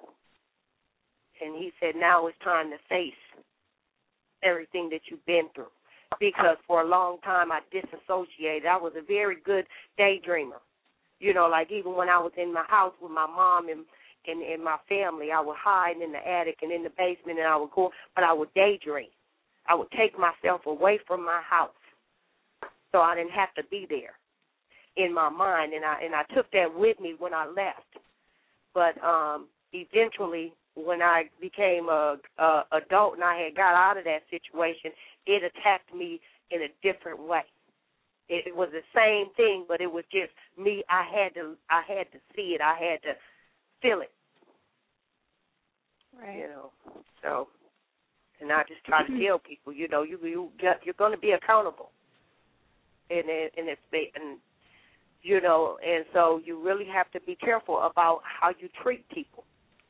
S5: and He said, now it's time to face everything that you've been through, because for a long time I disassociated. I was a very good daydreamer. You know, like even when I was in my house with my mom and, and, and my family, I would hide in the attic and in the basement and I would go, but I would daydream. I would take myself away from my house so I didn't have to be there in my mind. And I and I took that with me when I left. But um, eventually when I became a, a adult and I had got out of that situation, it attacked me in a different way. It was the same thing, but it was just me. I had to, I had to see it. I had to feel it.
S3: Right.
S5: You know. So, and I just try to tell people, you know, you you you're going to be accountable. And it, and it's and you know, and so you really have to be careful about how you treat people.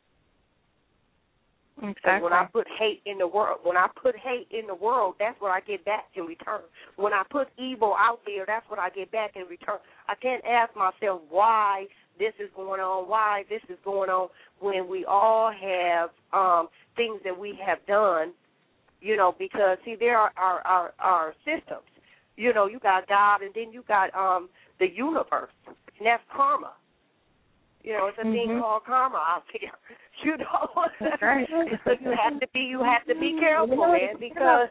S3: Exactly.
S5: When I put hate in the world, when I put hate in the world, that's what I get back in return. When I put evil out there, that's what I get back in return. I can't ask myself why this is going on, why this is going on, when we all have um, things that we have done, you know, because, see, there are our, our, our systems. You know, you got God, and then you got um, the universe, and that's karma. You know, it's a mm-hmm. thing called karma out there. You know,
S3: that's right.
S5: So you have to be, you have to be careful, man, because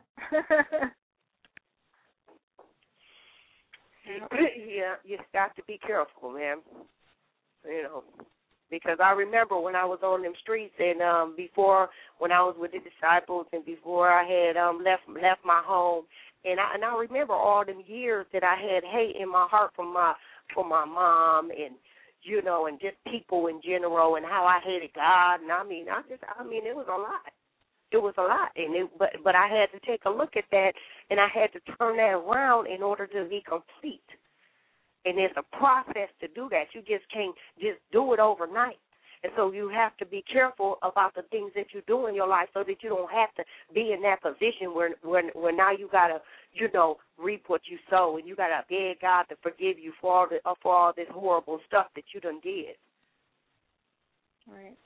S5: yeah, you got to be careful, man. You know, because I remember when I was on them streets, and um, before when I was with the disciples, and before I had um, left left my home, and I and I remember all them years that I had hate in my heart from my from my mom and. You know, and just people in general, and how I hated God, and I mean, I just, I mean, it was a lot. It was a lot, and it, but but I had to take a look at that, and I had to turn that around in order to be complete. And there's a process to do that. You just can't just do it overnight. And so you have to be careful about the things that you do in your life, so that you don't have to be in that position where where, where now you gotta, you know, reap what you sow, and you gotta beg God to forgive you for all the for all this horrible stuff that you done did.
S3: Right.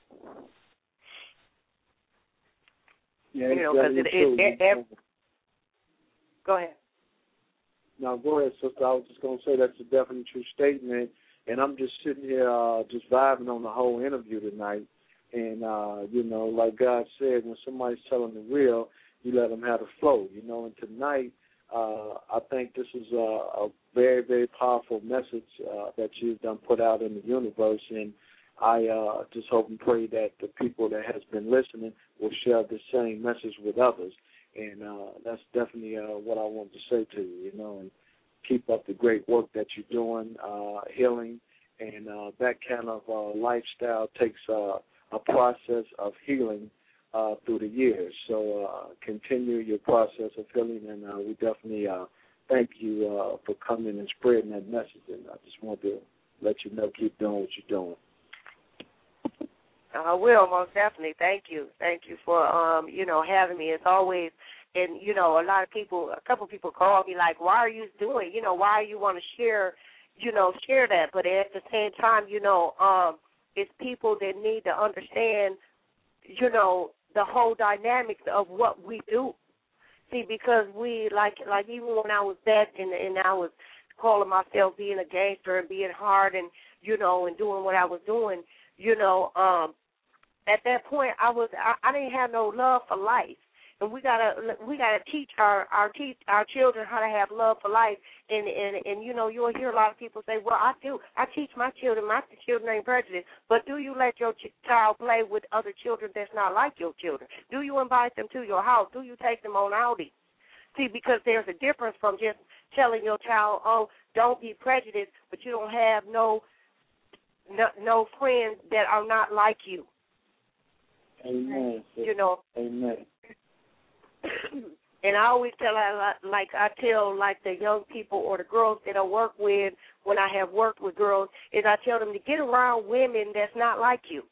S4: Yeah,
S5: you know, because it, it, it, it, go ahead.
S4: No, go ahead, sister. I was just gonna say that's a definitely true statement. And I'm just sitting here uh, just vibing on the whole interview tonight. And, uh, you know, like God said, when somebody's telling the real, you let them have the flow, you know. And tonight, uh, I think this is a, a very, very powerful message uh, that you've done put out in the universe. And I uh, just hope and pray that the people that has been listening will share the same message with others. And uh, that's definitely uh, what I want to say to you, you know, and keep up the great work that you're doing, uh, healing, and uh, that kind of uh, lifestyle takes uh, a process of healing uh, through the years. So uh, continue your process of healing, and uh, we definitely uh, thank you uh, for coming and spreading that message. And I just want to let you know, keep doing what you're doing.
S5: I will, most definitely. Thank you. Thank you for, um, you know, having me. It's always, and, you know, a lot of people, a couple of people call me like, why are you doing, you know, why you want to share, you know, share that. But at the same time, you know, um, it's people that need to understand, you know, the whole dynamics of what we do. See, because we, like, like even when I was that and, and I was calling myself being a gangster and being hard and, you know, and doing what I was doing, you know, um, at that point I was, I, I didn't have no love for life. And we gotta we gotta teach our our teach our children how to have love for life. And, and and you know, you'll hear a lot of people say, well, I do. I teach my children. My children ain't prejudiced. But do you let your ch- child play with other children that's not like your children? Do you invite them to your house? Do you take them on outings? See, because there's a difference from just telling your child, oh, don't be prejudiced, but you don't have no no, no friends that are not like you.
S4: Amen.
S5: You know.
S4: Amen.
S5: And I always tell, like I tell, like the young people or the girls that I work with when I have worked with girls, is I tell them to get around women that's not like you,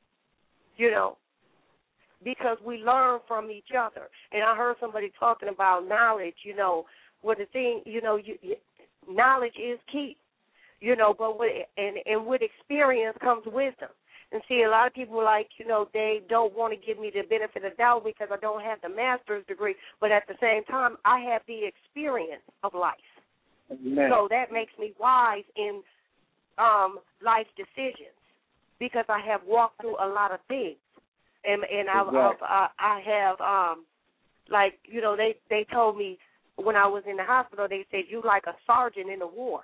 S5: you know, because we learn from each other. And I heard somebody talking about knowledge, you know, what the thing, you know, you, you, knowledge is key, you know, but with, and, and with experience comes wisdom. And see, a lot of people, like, you know, they don't want to give me the benefit of the doubt because I don't have the master's degree, but at the same time, I have the experience of life.
S4: Amen.
S5: So that makes me wise in um, life decisions because I have walked through a lot of things. And, and I've,
S4: exactly.
S5: I've, I have, um, like, you know, they, they told me when I was in the hospital, they said, you like a sergeant in a war.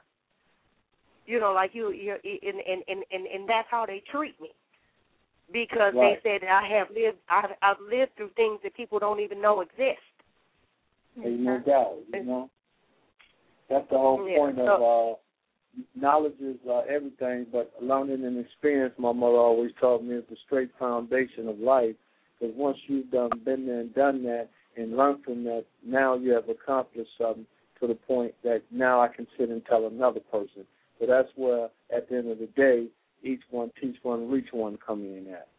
S5: You know, like you, you're, and, and, and, and, and that's how they treat me, because
S4: right.
S5: they said that I have lived, I've, I've lived through things that people don't even know exist.
S4: There's no doubt, you know. That's the whole
S5: yeah,
S4: point
S5: so,
S4: of uh, knowledge is uh, everything, but learning and experience, my mother always taught me, is the straight foundation of life. Because once you've done, been there and done that and learned from that, now you have accomplished something to the point that now I can sit and tell another person. So that's where, at the end of the day, each one teach one, reach one coming in at.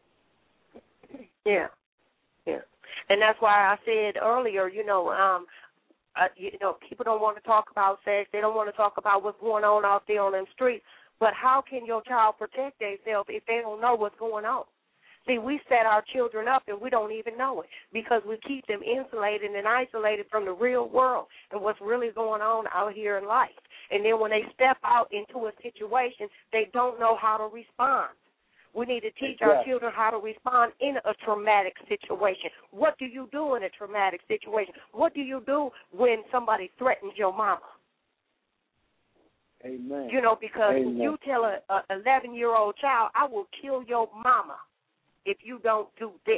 S5: Yeah, yeah. And that's why I said earlier, you know, um, uh, you know, people don't want to talk about sex. They don't want to talk about what's going on out there on them streets. But how can your child protect themselves if they don't know what's going on? See, we set our children up and we don't even know it because we keep them insulated and isolated from the real world and what's really going on out here in life. And then when they step out into a situation, they don't know how to respond. We need to teach
S4: exactly.
S5: our children how to respond in a traumatic situation. What do you do in a traumatic situation? What do you do when somebody threatens your mama?
S4: Amen.
S5: You know, because
S4: Amen.
S5: you tell a eleven-year-old child, I will kill your mama if you don't do this.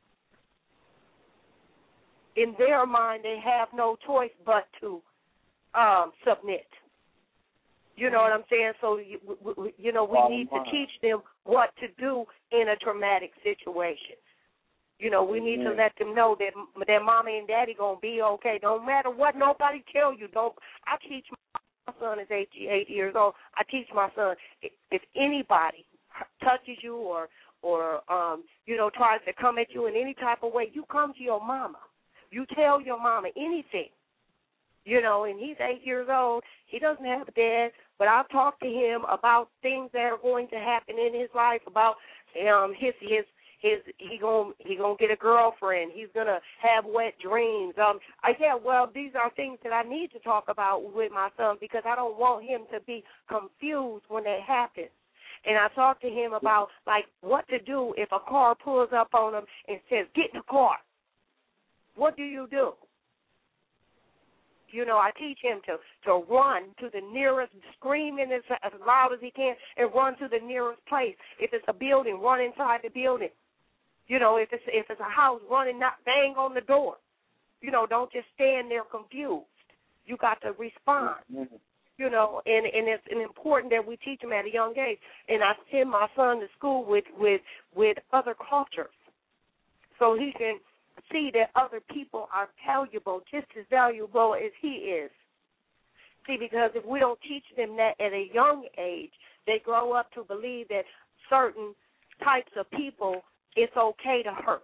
S5: In their mind, they have no choice but to um, submit. You know what I'm saying? So, you, you know, we
S4: Bottom
S5: need
S4: line.
S5: to teach them what to do in a traumatic situation. You know, we need
S4: Amen.
S5: to let them know that their mommy and daddy going to be okay. Don't matter what nobody tell you. Don't. I teach my son is eight, eight years old. I teach my son, if anybody touches you or, or um, you know, tries to come at you in any type of way, you come to your mama. You tell your mama anything. You know, and he's eight years old. He doesn't have a dad, but I've talked to him about things that are going to happen in his life, about um his his his he gonna he gonna get a girlfriend. He's gonna have wet dreams. Um, I yeah, well, these are things that I need to talk about with my son because I don't want him to be confused when they happen. And I talked to him about like what to do if a car pulls up on him and says, "Get in the car." What do you do? You know, I teach him to, to run to the nearest, screaming as, as loud as he can, and run to the nearest place. If it's a building, run inside the building. You know, if it's if it's a house, run and not bang on the door. You know, don't just stand there confused. You got to respond. Mm-hmm. You know, and, and it's important that we teach him at a young age. And I send my son to school with, with, with other cultures so he can see that other people are valuable, just as valuable as he is. See, because if we don't teach them that at a young age, they grow up to believe that certain types of people, it's okay to hurt.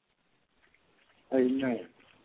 S4: Amen.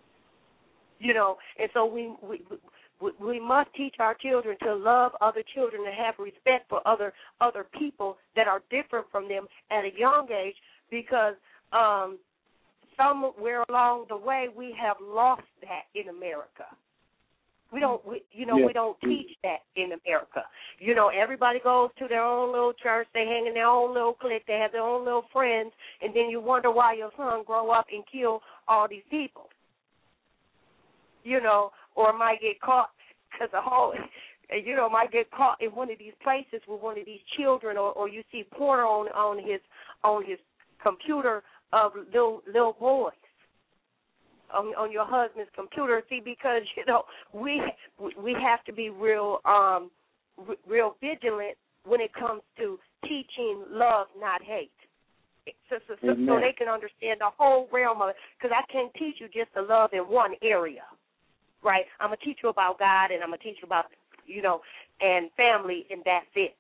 S5: You know, and so we we we, we must teach our children to love other children and have respect for other other people that are different from them at a young age, because um, somewhere along the way we have lost that in America. We don't, we, you know, yeah. we don't teach that in America. You know, everybody goes to their own little church. They hang in their own little clique. They have their own little friends, and then you wonder why your son grow up and kill all these people. You know, or might get caught because of whole, you know, might get caught in one of these places with one of these children, or, or you see porn on on his on his computer of little little boys. On, on your husband's computer, see, because you know we we have to be real um r- real vigilant when it comes to teaching love, not hate, so, so, so, so they can understand the whole realm of it. Because I can't teach you just the love in one area, right? I'm gonna teach you about God, and I'm gonna teach you about you know and family, and that's it.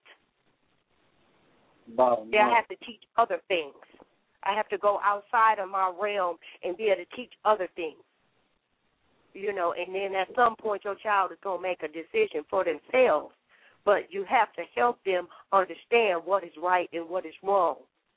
S4: Bottom
S5: yeah, I have to teach other things. I have to go outside of my realm and be able to teach other things, you know, and then at some point your child is going to make a decision for themselves, but you have to help them understand what is right and what is wrong.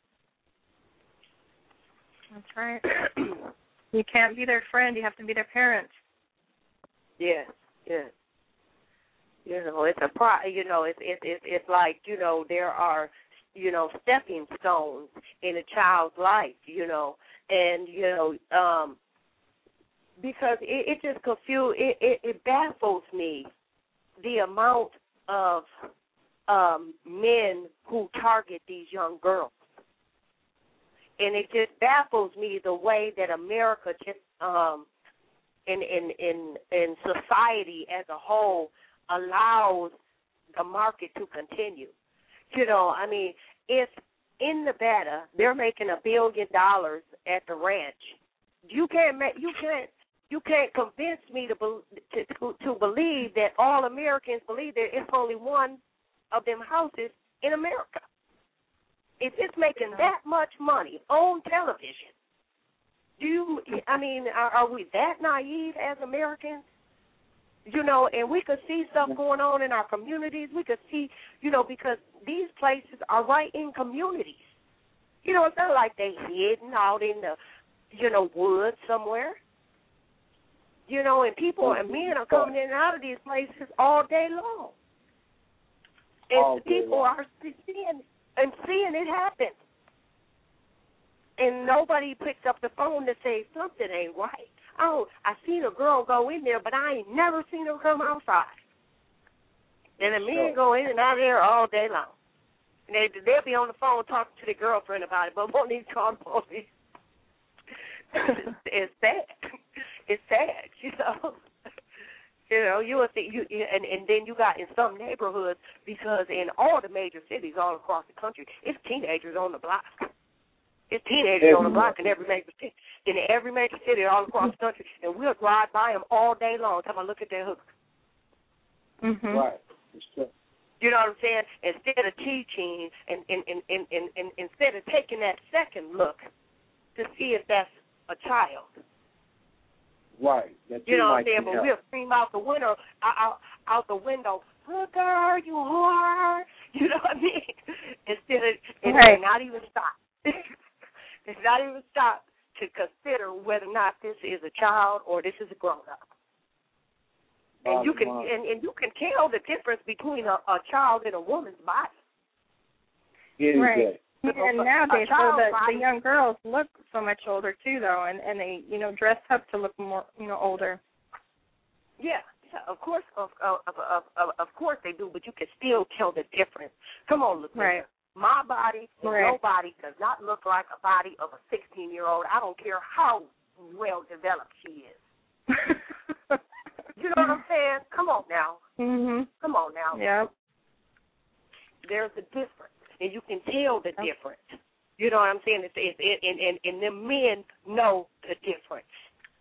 S3: That's right. You can't be their friend. You have to be their parent.
S5: Yes, yes. You know, it's a pro. You know, it's it's it's, it's like you know there are. you know, stepping stones in a child's life, you know, and, you know, um, because it, it just confuses, it, it, it baffles me the amount of um, men who target these young girls. And it just baffles me the way that America just, um, in, in, in, in society as a whole, allows the market to continue. You know, I mean, if in Nevada they're making a billion dollars at the ranch, you can't make, you can't you can't convince me to, to to to believe that all Americans believe that it's only one of them houses in America. If it's making that much money on television, do you? I mean, are, are we that naive as Americans? You know, and we could see stuff going on in our communities. We could see, you know, because these places are right in communities. You know, it's not like they hidden out in the, you know, woods somewhere. You know, and people and men are coming in and out of these places all day long. And all people long. are seeing and seeing it happen. And nobody picks up the phone to say something ain't right. Oh, I seen a girl go in there, but I ain't never seen her come outside. And the men go in and out of there all day long. And they, they'll be on the phone talking to their girlfriend about it, but won't even call the police. it's, it's sad. It's sad, you know. You know, you will see, you, and, and then you got in some neighborhoods, because in all the major cities all across the country, it's teenagers on the block. It's teenagers on the block in every major city, in every major city all across the country, and we'll drive by them all day long. Time I look at their hook.
S3: Mm-hmm.
S4: Right.
S5: You know what I'm saying? Instead of teaching, and, and, and, and, and, and instead of taking that second look to see if that's a child.
S4: Right. That
S5: you
S4: you
S5: know what I'm saying? But
S4: help.
S5: we'll scream out the window, out, out the window, hooker, you whore. You know what I mean? Instead of, and
S3: right.
S5: not even stop. It's not even stop to consider whether or not this is a child or this is a grown-up. And
S4: Bottom
S5: you can
S4: line.
S5: and, and you can tell the difference between a, a child and a woman's body.
S4: It
S3: right.
S4: Is
S3: and nowadays, so the, the young girls look so much older too, though, and, and they, you know, dress up to look more, you know, older.
S5: Yeah, yeah. Of course, of of, of of of course they do, but you can still tell the difference. Come on, look.
S3: Right.
S5: My body and
S3: right.
S5: your body does not look like a body of a sixteen-year-old. I don't care how well developed she is. You know what I'm saying? Come on now.
S3: Mhm.
S5: Come on now.
S3: Yep.
S5: There's a difference, and you can tell the difference. You know what I'm saying? It's, it's, it, and, and, and the men know the difference,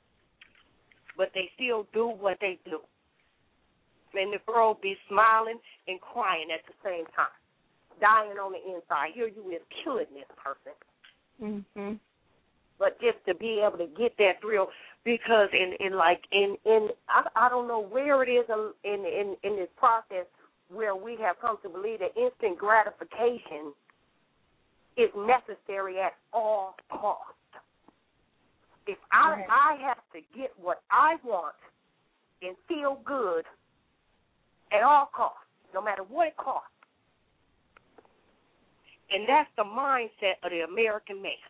S5: but they still do what they do. And the girl be smiling and crying at the same time, dying on the inside. Here you is killing this person.
S3: Mhm.
S5: But just to be able to get that thrill, because in, in like in in I, I don't know where it is in, in in this process where we have come to believe that instant gratification is necessary at all costs. If I
S1: right.
S5: I have to get what I want and feel good at all costs, no matter what it costs. And that's the mindset of the American man.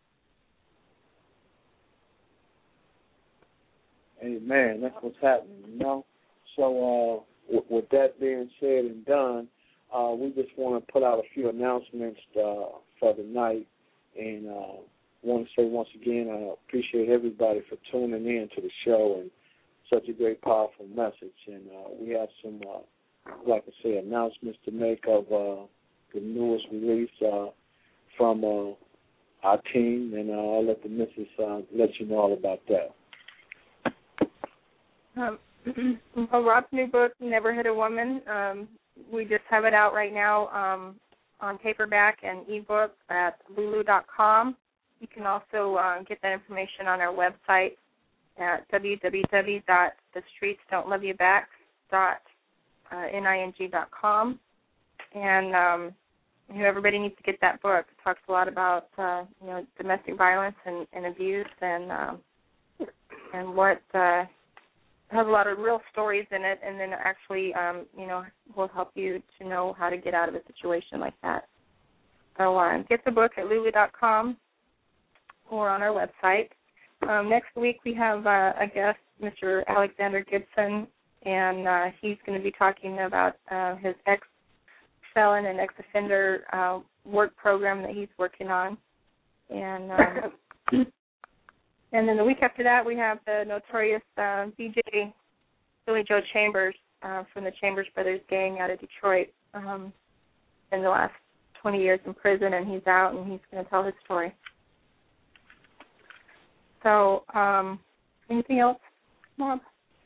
S4: Amen. That's what's happening, you know. So uh, with, with that being said and done, uh, we just want to put out a few announcements uh, for the night. And uh, want to say once again, I appreciate everybody for tuning in to the show and such a great, powerful message. And uh, we have some, uh, like I say, announcements to make of uh, the newest release uh, from uh, our team. And uh, I'll let the missus uh, let you know all about that.
S3: Um, well, Rob's new book, Never Hit a Woman, um, we just have it out right now um, on paperback and ebook at lulu dot com. You can also uh, get that information on our website at w w w dot the streets don't love you back dot ning dot com. And um, you know, everybody needs to get that book. It talks a lot about uh, you know domestic violence and, and abuse and um, and what. Uh, has a lot of real stories in it, and then actually, um, you know, will help you to know how to get out of a situation like that. So uh, get the book at lulu dot com or on our website. Um, next week we have uh, a guest, Mister Alexander Gibson, and uh, he's going to be talking about uh, his ex-felon and ex-offender uh, work program that he's working on. And um, And then the week after that, we have the notorious uh, D J Billy Joe Chambers uh, from the Chambers Brothers gang out of Detroit. Um, in the last twenty years in prison, and he's out, and he's going to tell his story. So, um, anything else, Bob?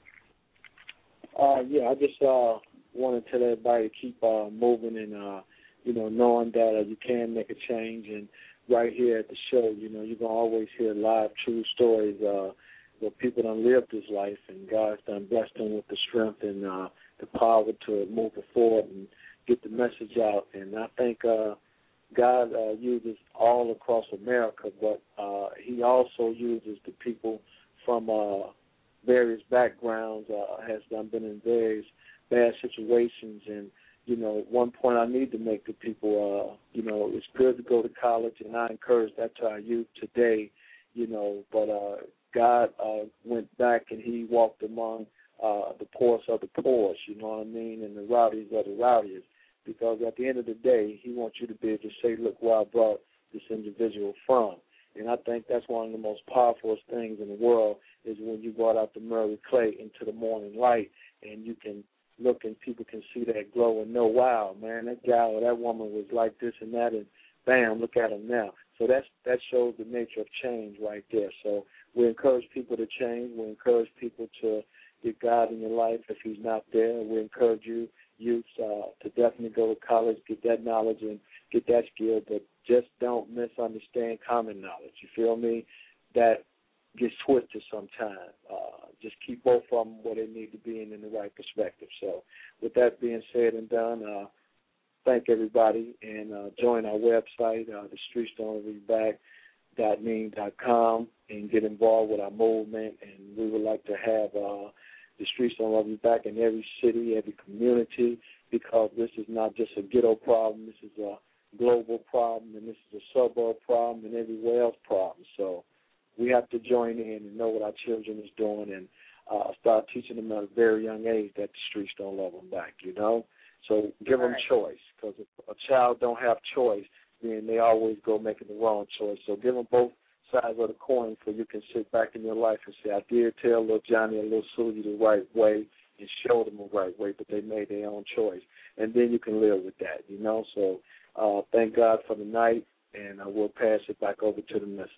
S4: Uh, yeah, I just uh, want to tell everybody to keep uh, moving and, uh, you know, knowing that uh, you can make a change. And right here at the show, you know, you're going to always hear live, true stories uh, where people done lived this life, and God's done blessed them with the strength and uh, the power to move it forward and get the message out. And I think uh, God uh, uses all across America, but uh, he also uses the people from uh, various backgrounds, uh, has done been in various bad situations. And you know, one point I need to make to people, uh, you know, it's good to go to college, and I encourage that to our youth today, you know, but uh, God uh, went back and he walked among uh, the poorest of the poorest, you know what I mean, and the rowdies of the rowdiest, because at the end of the day, he wants you to be able to say, look where I brought this individual from. And I think that's one of the most powerful things in the world is when you brought out the Murray Clay into the morning light, and you can look and people can see that glow and know, wow, man, that guy or that woman was like this and that, and bam, look at him now. So that's that shows the nature of change right there. So we encourage people to change. We encourage people to get God in your life if he's not there. We encourage you, youth, uh, to definitely go to college, get that knowledge and get that skill, but just don't misunderstand common knowledge. You feel me? That gets twisted sometimes. Uh, just keep both of them where they need to be and in the right perspective. So with that being said and done, uh, thank everybody, and uh, join our website, uh, the streets don't love you back dot ning dot com, and get involved with our movement. And we would like to have uh, the Streets Don't Love You Back in every city, every community, because this is not just a ghetto problem. This is a global problem, and this is a suburb problem, and everywhere else problem. So we have to join in and know what our children is doing, and uh, start teaching them at a very young age that the streets don't love them back, you know? So give them choice, because if a child don't have choice, then they always go making the wrong choice. So give them both sides of the coin so you can sit back in your life and say, I did tell little Johnny and little Susie the right way and show them the right way, but they made their own choice. And then you can live with that, you know? So uh, thank God for the night, and uh, we'll pass it back over to the missus.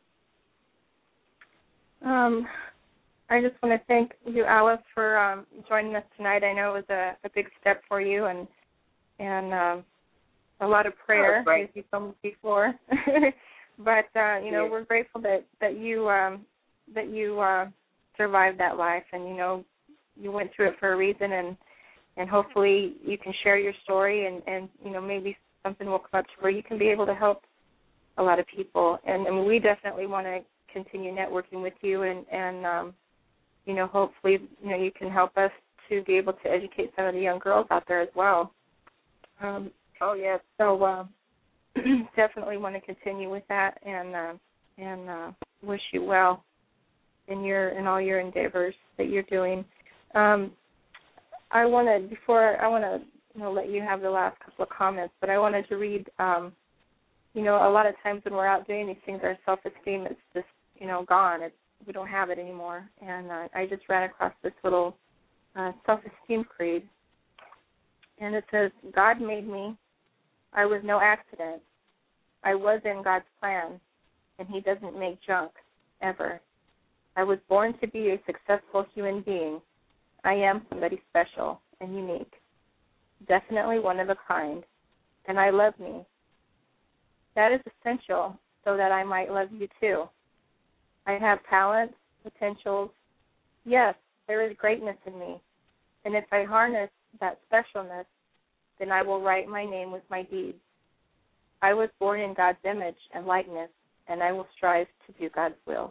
S3: Um, I just want to thank you, Alice, for um, joining us tonight. I know it was a, a big step for you, and and um, a lot of prayer,
S5: oh,
S3: as you told me before. But uh, you know,
S5: yeah.
S3: we're grateful that that you um, that you uh, survived that life, and you know, you went through it for a reason, and and hopefully you can share your story, and, and you know, maybe something will come up to where you can be able to help a lot of people. And, and we definitely want to continue networking with you, and, and um, you know, hopefully, you know, you can help us to be able to educate some of the young girls out there as well. Um,
S5: oh, yes.
S3: So uh, definitely want to continue with that, and uh, and uh, wish you well in your in all your endeavors that you're doing. Um, I want to, before I want to, you know, let you have the last couple of comments, but I wanted to read, um, you know, a lot of times when we're out doing these things, our self-esteem is just, you know, gone. It's, we don't have it anymore. And uh, I just ran across this little uh, self-esteem creed. And it says, God made me. I was no accident. I was in God's plan, and he doesn't make junk, ever. I was born to be a successful human being. I am somebody special and unique, definitely one of a kind, and I love me. That is essential so that I might love you too. I have talents, potentials. Yes, there is greatness in me, and if I harness that specialness, then I will write my name with my deeds. I was born in God's image and likeness, and I will strive to do God's will.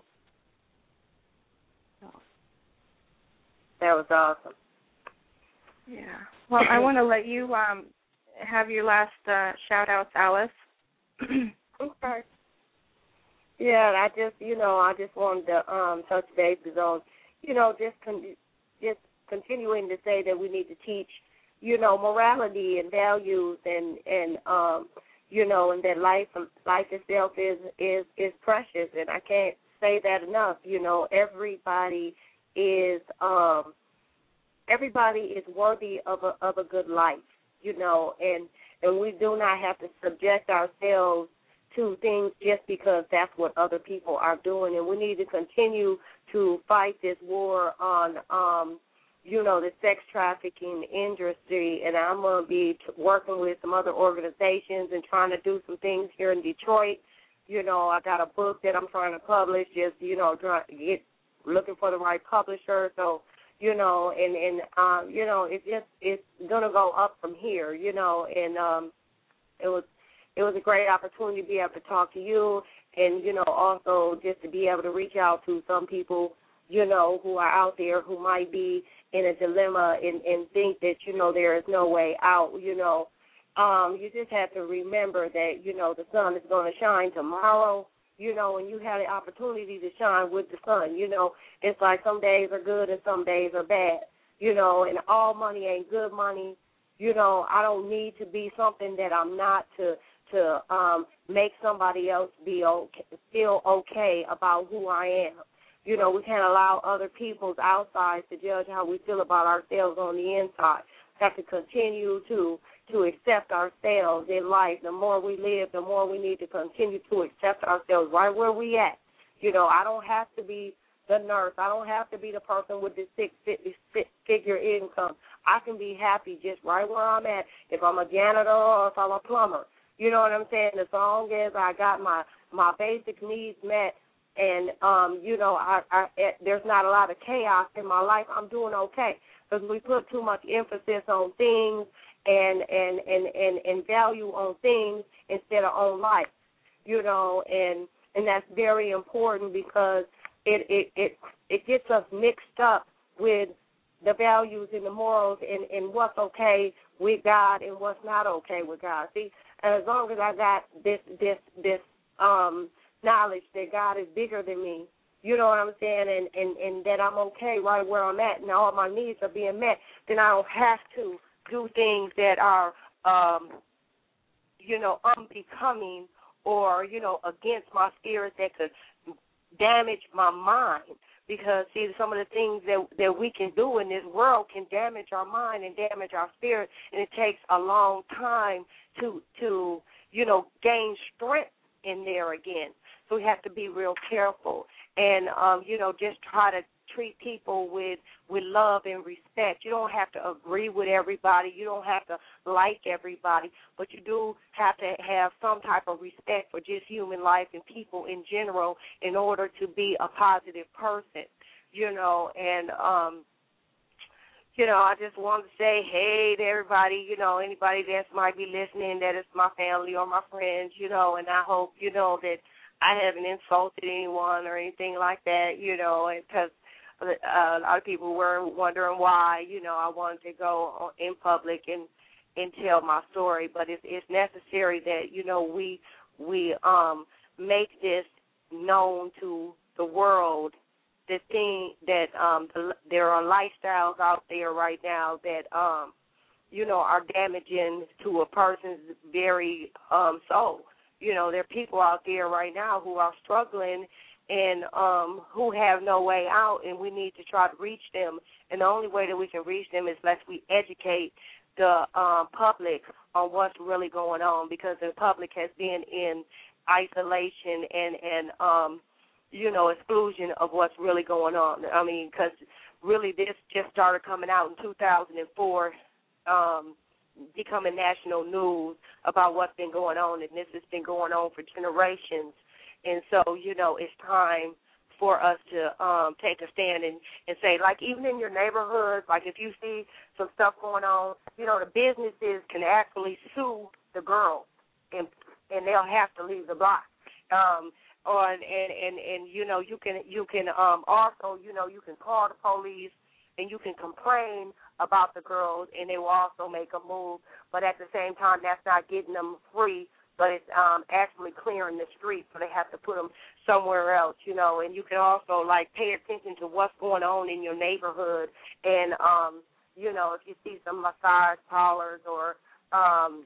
S5: That was awesome.
S3: Yeah. Well, I want to let you um, have your last uh, shout-outs, Alice.
S5: Okay. Yeah, I just, you know, I just wanted to um, touch bases on, you know, just con- just continuing to say that we need to teach, you know, morality and values, and and um, you know, and that life life itself is is is precious, and I can't say that enough. You know, everybody is um, everybody is worthy of a of a good life, you know, and and we do not have to subject ourselves to things just because that's what other people are doing, and we need to continue to fight this war on, um, you know, the sex trafficking industry, and I'm going to be t- working with some other organizations and trying to do some things here in Detroit. You know, I got a book that I'm trying to publish, just, you know, trying to get looking for the right publisher. So, you know, and, and um, you know, it just it's going to go up from here, you know, and um, it was it was a great opportunity to be able to talk to you, and, you know, also just to be able to reach out to some people, you know, who are out there who might be in a dilemma and, and think that, you know, there is no way out, you know. Um, you just have to remember that, you know, the sun is going to shine tomorrow, you know, and you have the opportunity to shine with the sun. You know, it's like some days are good and some days are bad, you know, and all money ain't good money. You know, I don't need to be something that I'm not to to um, make somebody else be okay, feel okay about who I am. You know, we can't allow other people's outside to judge how we feel about ourselves on the inside. We have to continue to to accept ourselves in life. The more we live, the more we need to continue to accept ourselves right where we at. You know, I don't have to be the nurse. I don't have to be the person with the six-figure income. I can be happy just right where I'm at, if I'm a janitor or if I'm a plumber. You know what I'm saying? As long as I got my, my basic needs met, and, um, you know, I, I, there's not a lot of chaos in my life, I'm doing okay. Because we put too much emphasis on things and, and, and, and, and value on things instead of on life, you know, and and that's very important because it, it, it, it gets us mixed up with the values and the morals and, and what's okay with God and what's not okay with God. See, and as long as I got this this this um, knowledge that God is bigger than me, you know what I'm saying, and, and, and that I'm okay right where I'm at and all my needs are being met, then I don't have to do things that are, um, you know, unbecoming or, you know, against my spirit that could damage my mind. Because, see, some of the things that that we can do in this world can damage our mind and damage our spirit, and it takes a long time to, to you know, gain strength in there again. So we have to be real careful and, um, you know, just try to treat people with, with love and respect. You don't have to agree with everybody. You don't have to like everybody, but you do have to have some type of respect for just human life and people in general in order to be a positive person, you know, and, um, you know, I just want to say, hey to everybody, you know, anybody that might be listening that is my family or my friends, you know, and I hope, you know, that I haven't insulted anyone or anything like that, you know, because uh, a lot of people were wondering why, you know, I wanted to go in public and, and tell my story. But it's, it's necessary that, you know, we we um, make this known to the world, the thing that um, the, there are lifestyles out there right now that, um, you know, are damaging to a person's very um, soul. You know, there are people out there right now who are struggling and um, who have no way out, and we need to try to reach them. And the only way that we can reach them is unless we educate the um, public on what's really going on, because the public has been in isolation and, and um, you know, exclusion of what's really going on. I mean, because really this just started coming out in two thousand four, um, becoming national news about what's been going on, and this has been going on for generations. And so, you know, it's time for us to um, take a stand and, and say, like, even in your neighborhoods, like if you see some stuff going on, you know, the businesses can actually sue the girls, and and they'll have to leave the block. Um, or, and, and, and, you know, you can, you can um, also, you know, you can call the police and you can complain about the girls, and they will also make a move. But at the same time, that's not getting them free, but it's um, actually clearing the street, so they have to put them somewhere else, you know. And you can also, like, pay attention to what's going on in your neighborhood. And, um, you know, if you see some massage parlors or um,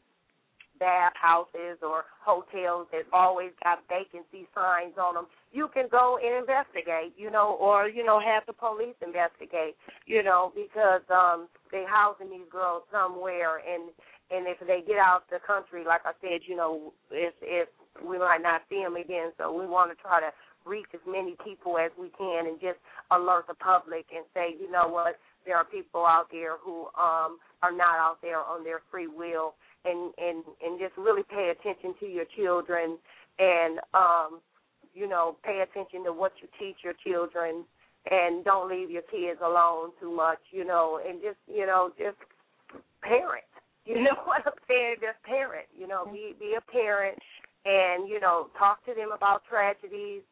S5: bath houses or hotels that always got vacancy signs on them, you can go and investigate, you know, or, you know, have the police investigate, you know, because um, they housing these girls somewhere, and and if they get out the country, like I said, you know, if, if we might not see them again, so we want to try to reach as many people as we can and just alert the public and say, you know what, there are people out there who um, are not out there on their free will, and, and, and just really pay attention to your children and, um, you know, pay attention to what you teach your children, and don't leave your kids alone too much, you know, and just, you know, just parent. You know what I'm saying? Just parent, you know, be be a parent and, you know, talk to them about tragedies.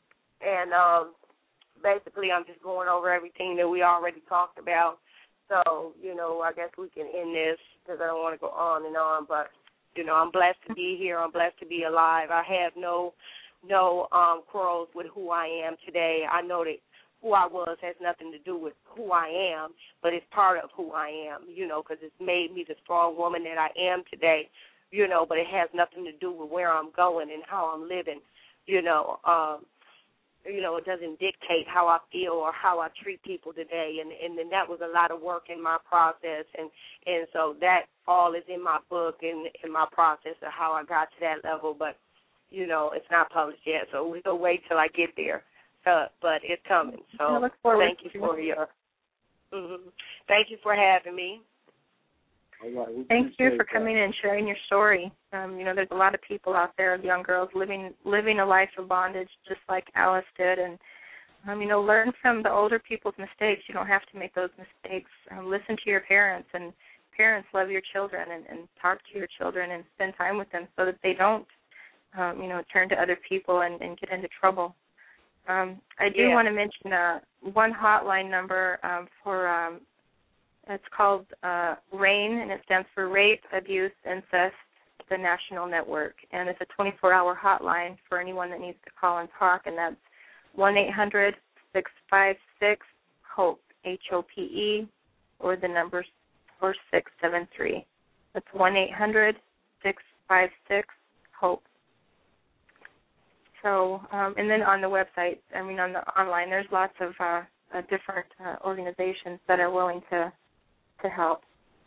S5: And um, basically I'm just going over everything that we already talked about. So, you know, I guess we can end this because I don't want to go on and on. But, you know, I'm blessed to be here. I'm blessed to be alive. I have no no um, quarrels with who I am today. I know that who I was has nothing to do with who I am, but it's part of who I am, you know, because it's made me the strong woman that I am today, you know, but it has nothing to do with where I'm going and how I'm living, you know. Um, you know, it doesn't dictate how I feel or how I treat people today, and, and then that was a lot of work in my process, and, and so that all is in my book and in my process of how I got to that level, but, you know, it's not published yet, so we'll wait till I get there. Uh, but it's coming. So thank you for your. Mm-hmm. Thank you for having me.
S4: All right,
S3: thank you for coming that. and sharing your story. Um, you know, there's a lot of people out there, young girls living living a life of bondage, just like Alice did, and um, you know, learn from the older people's mistakes. You don't have to make those mistakes. Um, listen to your parents, and parents love your children, and, and talk to your children and spend time with them so that they don't, um, you know, turn to other people and, and get into trouble. Um, I do yeah. want to mention uh, one hotline number um, for, um, it's called uh, RAIN, and it stands for Rape, Abuse, Incest, the National Network. And it's a twenty-four hour hotline for anyone that needs to call and talk, and that's one eight hundred six five six HOPE, H O P E, or the number four six seven three. That's one eight hundred six five six HOPE. So, um, and then on the website, I mean, on the online, there's lots of uh, uh, different uh, organizations that are willing to to help.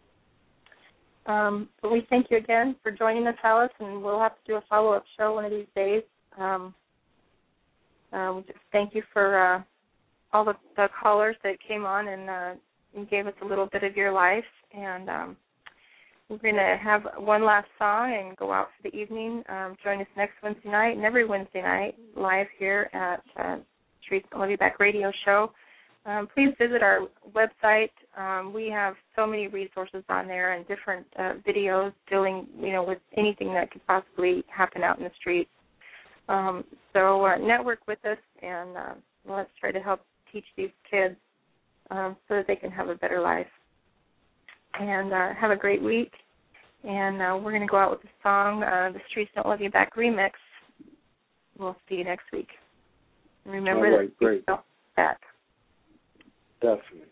S3: Um, but we thank you again for joining us, Alice, and we'll have to do a follow-up show one of these days. Um, uh, we just thank you for uh, all the, the callers that came on and, uh, and gave us a little bit of your life, and um, we're going to have one last song and go out for the evening. Um, join us next Wednesday night and every Wednesday night live here at uh, Streets Don't Love You Back Radio Show. Um, please visit our website. Um, we have so many resources on there and different uh, videos dealing, you know, with anything that could possibly happen out in the streets. Um, so uh, network with us, and uh, let's try to help teach these kids um, so that they can have a better life. And uh, have a great week. And uh, we're going to go out with the song, uh, The Streets Don't Love You Back remix. We'll see you next week. Remember
S4: All right,
S3: that
S4: great.
S3: Don't back.
S4: Definitely.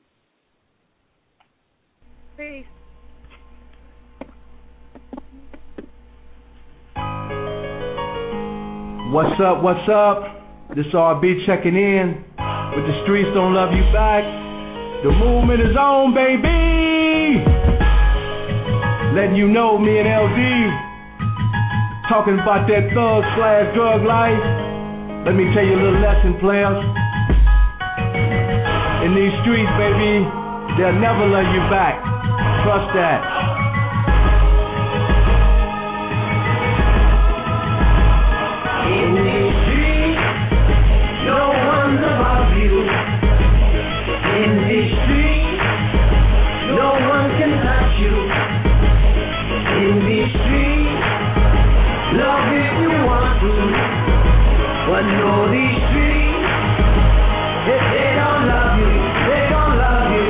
S3: Peace.
S9: What's up, what's up? This R B checking in with The Streets Don't Love You Back. The movement is on, baby. Letting you know, me and L D talking about that thug slash drug life. Let me tell you a little lesson, players. In these streets, baby, they'll never love you back. Trust that.
S10: In these streets, no one's above you. In these streets, no one can touch you. In these streets, love if you want to, but know these streets, if they don't love you, they don't love you.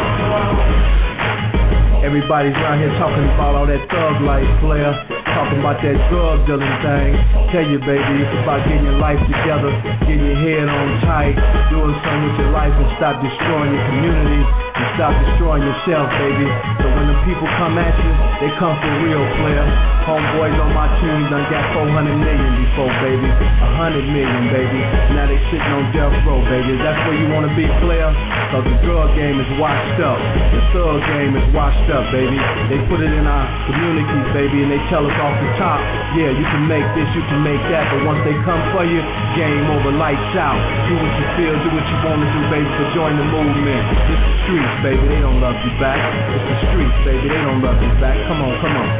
S9: Everybody's around here talking about all that thug life, player. Talking about that drug dealing thing. Tell you, baby, it's about getting your life together, getting your head on tight, doing something with your life and stop destroying your community and stop destroying yourself, baby. So when the people come at you, they come for real, player. Homeboys on my team done got four hundred million before, baby. one hundred million, baby. Now they sitting on death row, baby. That's where you want to be, player? Cause the drug game is washed up. The thug game is washed up, baby. They put it in our communities, baby, and they tell us off the top, yeah, you can make this, you can make that, but once they come for you, game over, lights out. Do what you feel, do what you want to do, baby, but join the movement. It's the streets, baby, they don't love you back. It's the streets, baby, they don't love you back. Come on, come on.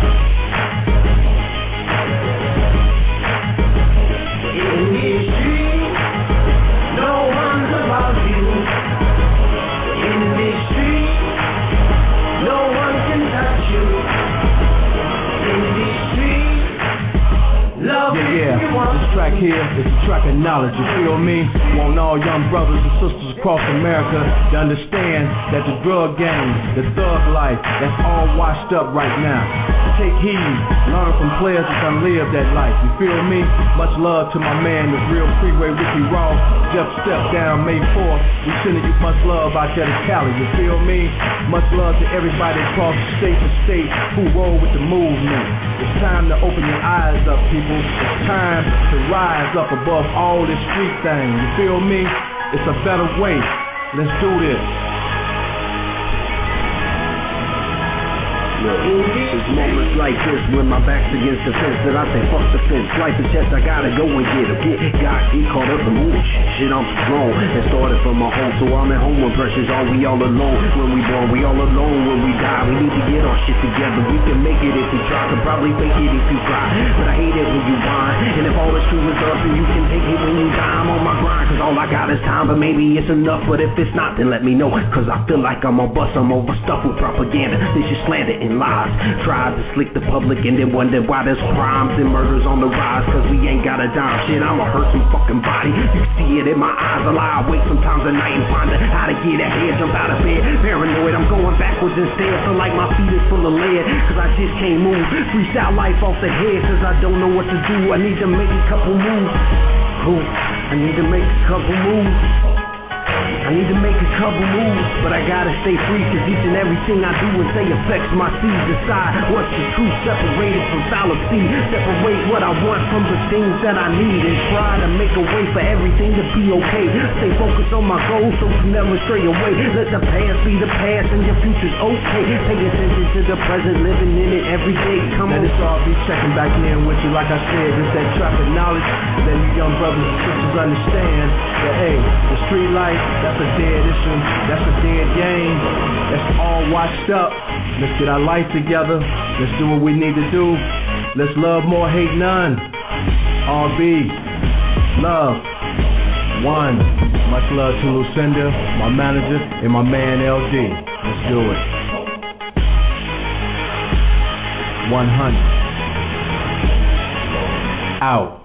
S10: In these streets, no one's above you. In these streets, no one can touch you. In these streets, love
S9: yeah,
S10: if
S9: yeah.
S10: you want.
S9: This track here is a track of knowledge, you feel me? Want all young brothers and sisters across America to understand that the drug game, the thug life, that's all washed up right now. Take heed, learn from players that done lived that life, you feel me? Much love to my man, the real freeway Ricky Ross. Jeff Step down May fourth. We sending you much love out there to Cali, you feel me? Much love to everybody across the state to state who roll with the movement. It's time to open your eyes up, people. It's time to rise up above all this street thing, you feel me? It's a better way. Let's do this.
S11: Look, it's moments like this when my back's against the fence that I say fuck the fence. Life is test, I gotta go and get it. Get got get caught up in moving shit. Shit, I'm strong. It started from my home, so I'm at home when pressures are we all alone. When we born, we all alone. When we die, we need to get our shit together. We can make it if we try, can probably fake it if you try. But I hate it when you whine. And if all that's true is us, and you can take it when you die. I'm on my grind, cause all I got is time. But maybe it's enough, but if it's not, then let me know. Cause I feel like I'm on bus, I'm overstuffed with propaganda. This is slander and lies. Tried to slick the public and then wonder why there's crimes and murders on the rise. Cause we ain't got a dime. Shit, I'ma hurt some fucking body. You can see it in my eyes. I lie awake sometimes at night and ponder how to get ahead. Jump out of bed, paranoid. I'm going backwards instead. Feel like my feet is full of lead. Cause I just can't move. Freestyle life off the head. Cause I don't know what to do. I need to make a couple moves. Cool. I need to make a couple moves. I need to make a couple moves, but I gotta stay free, cause each and everything I do and say affects my seeds. Decide what's the truth, separated from fallacy. Separate what I want from the things that I need, and try to make a way for everything to be okay. Stay focused on my goals so you never stray away. Let the past be the past and your future's okay. Pay attention to the present, living in it every day. Come on.
S9: Let us all be checking back in with you, like I said, it's that traffic knowledge. Let you young brothers and sisters understand that, hey, the street life, that's a dead issue, that's a dead game, that's all washed up. Let's get our life together, let's do what we need to do. Let's love more, hate none. R B, love, one. Much love to Lucinda, my manager, and my man L D. Let's do it. one hundred. Out.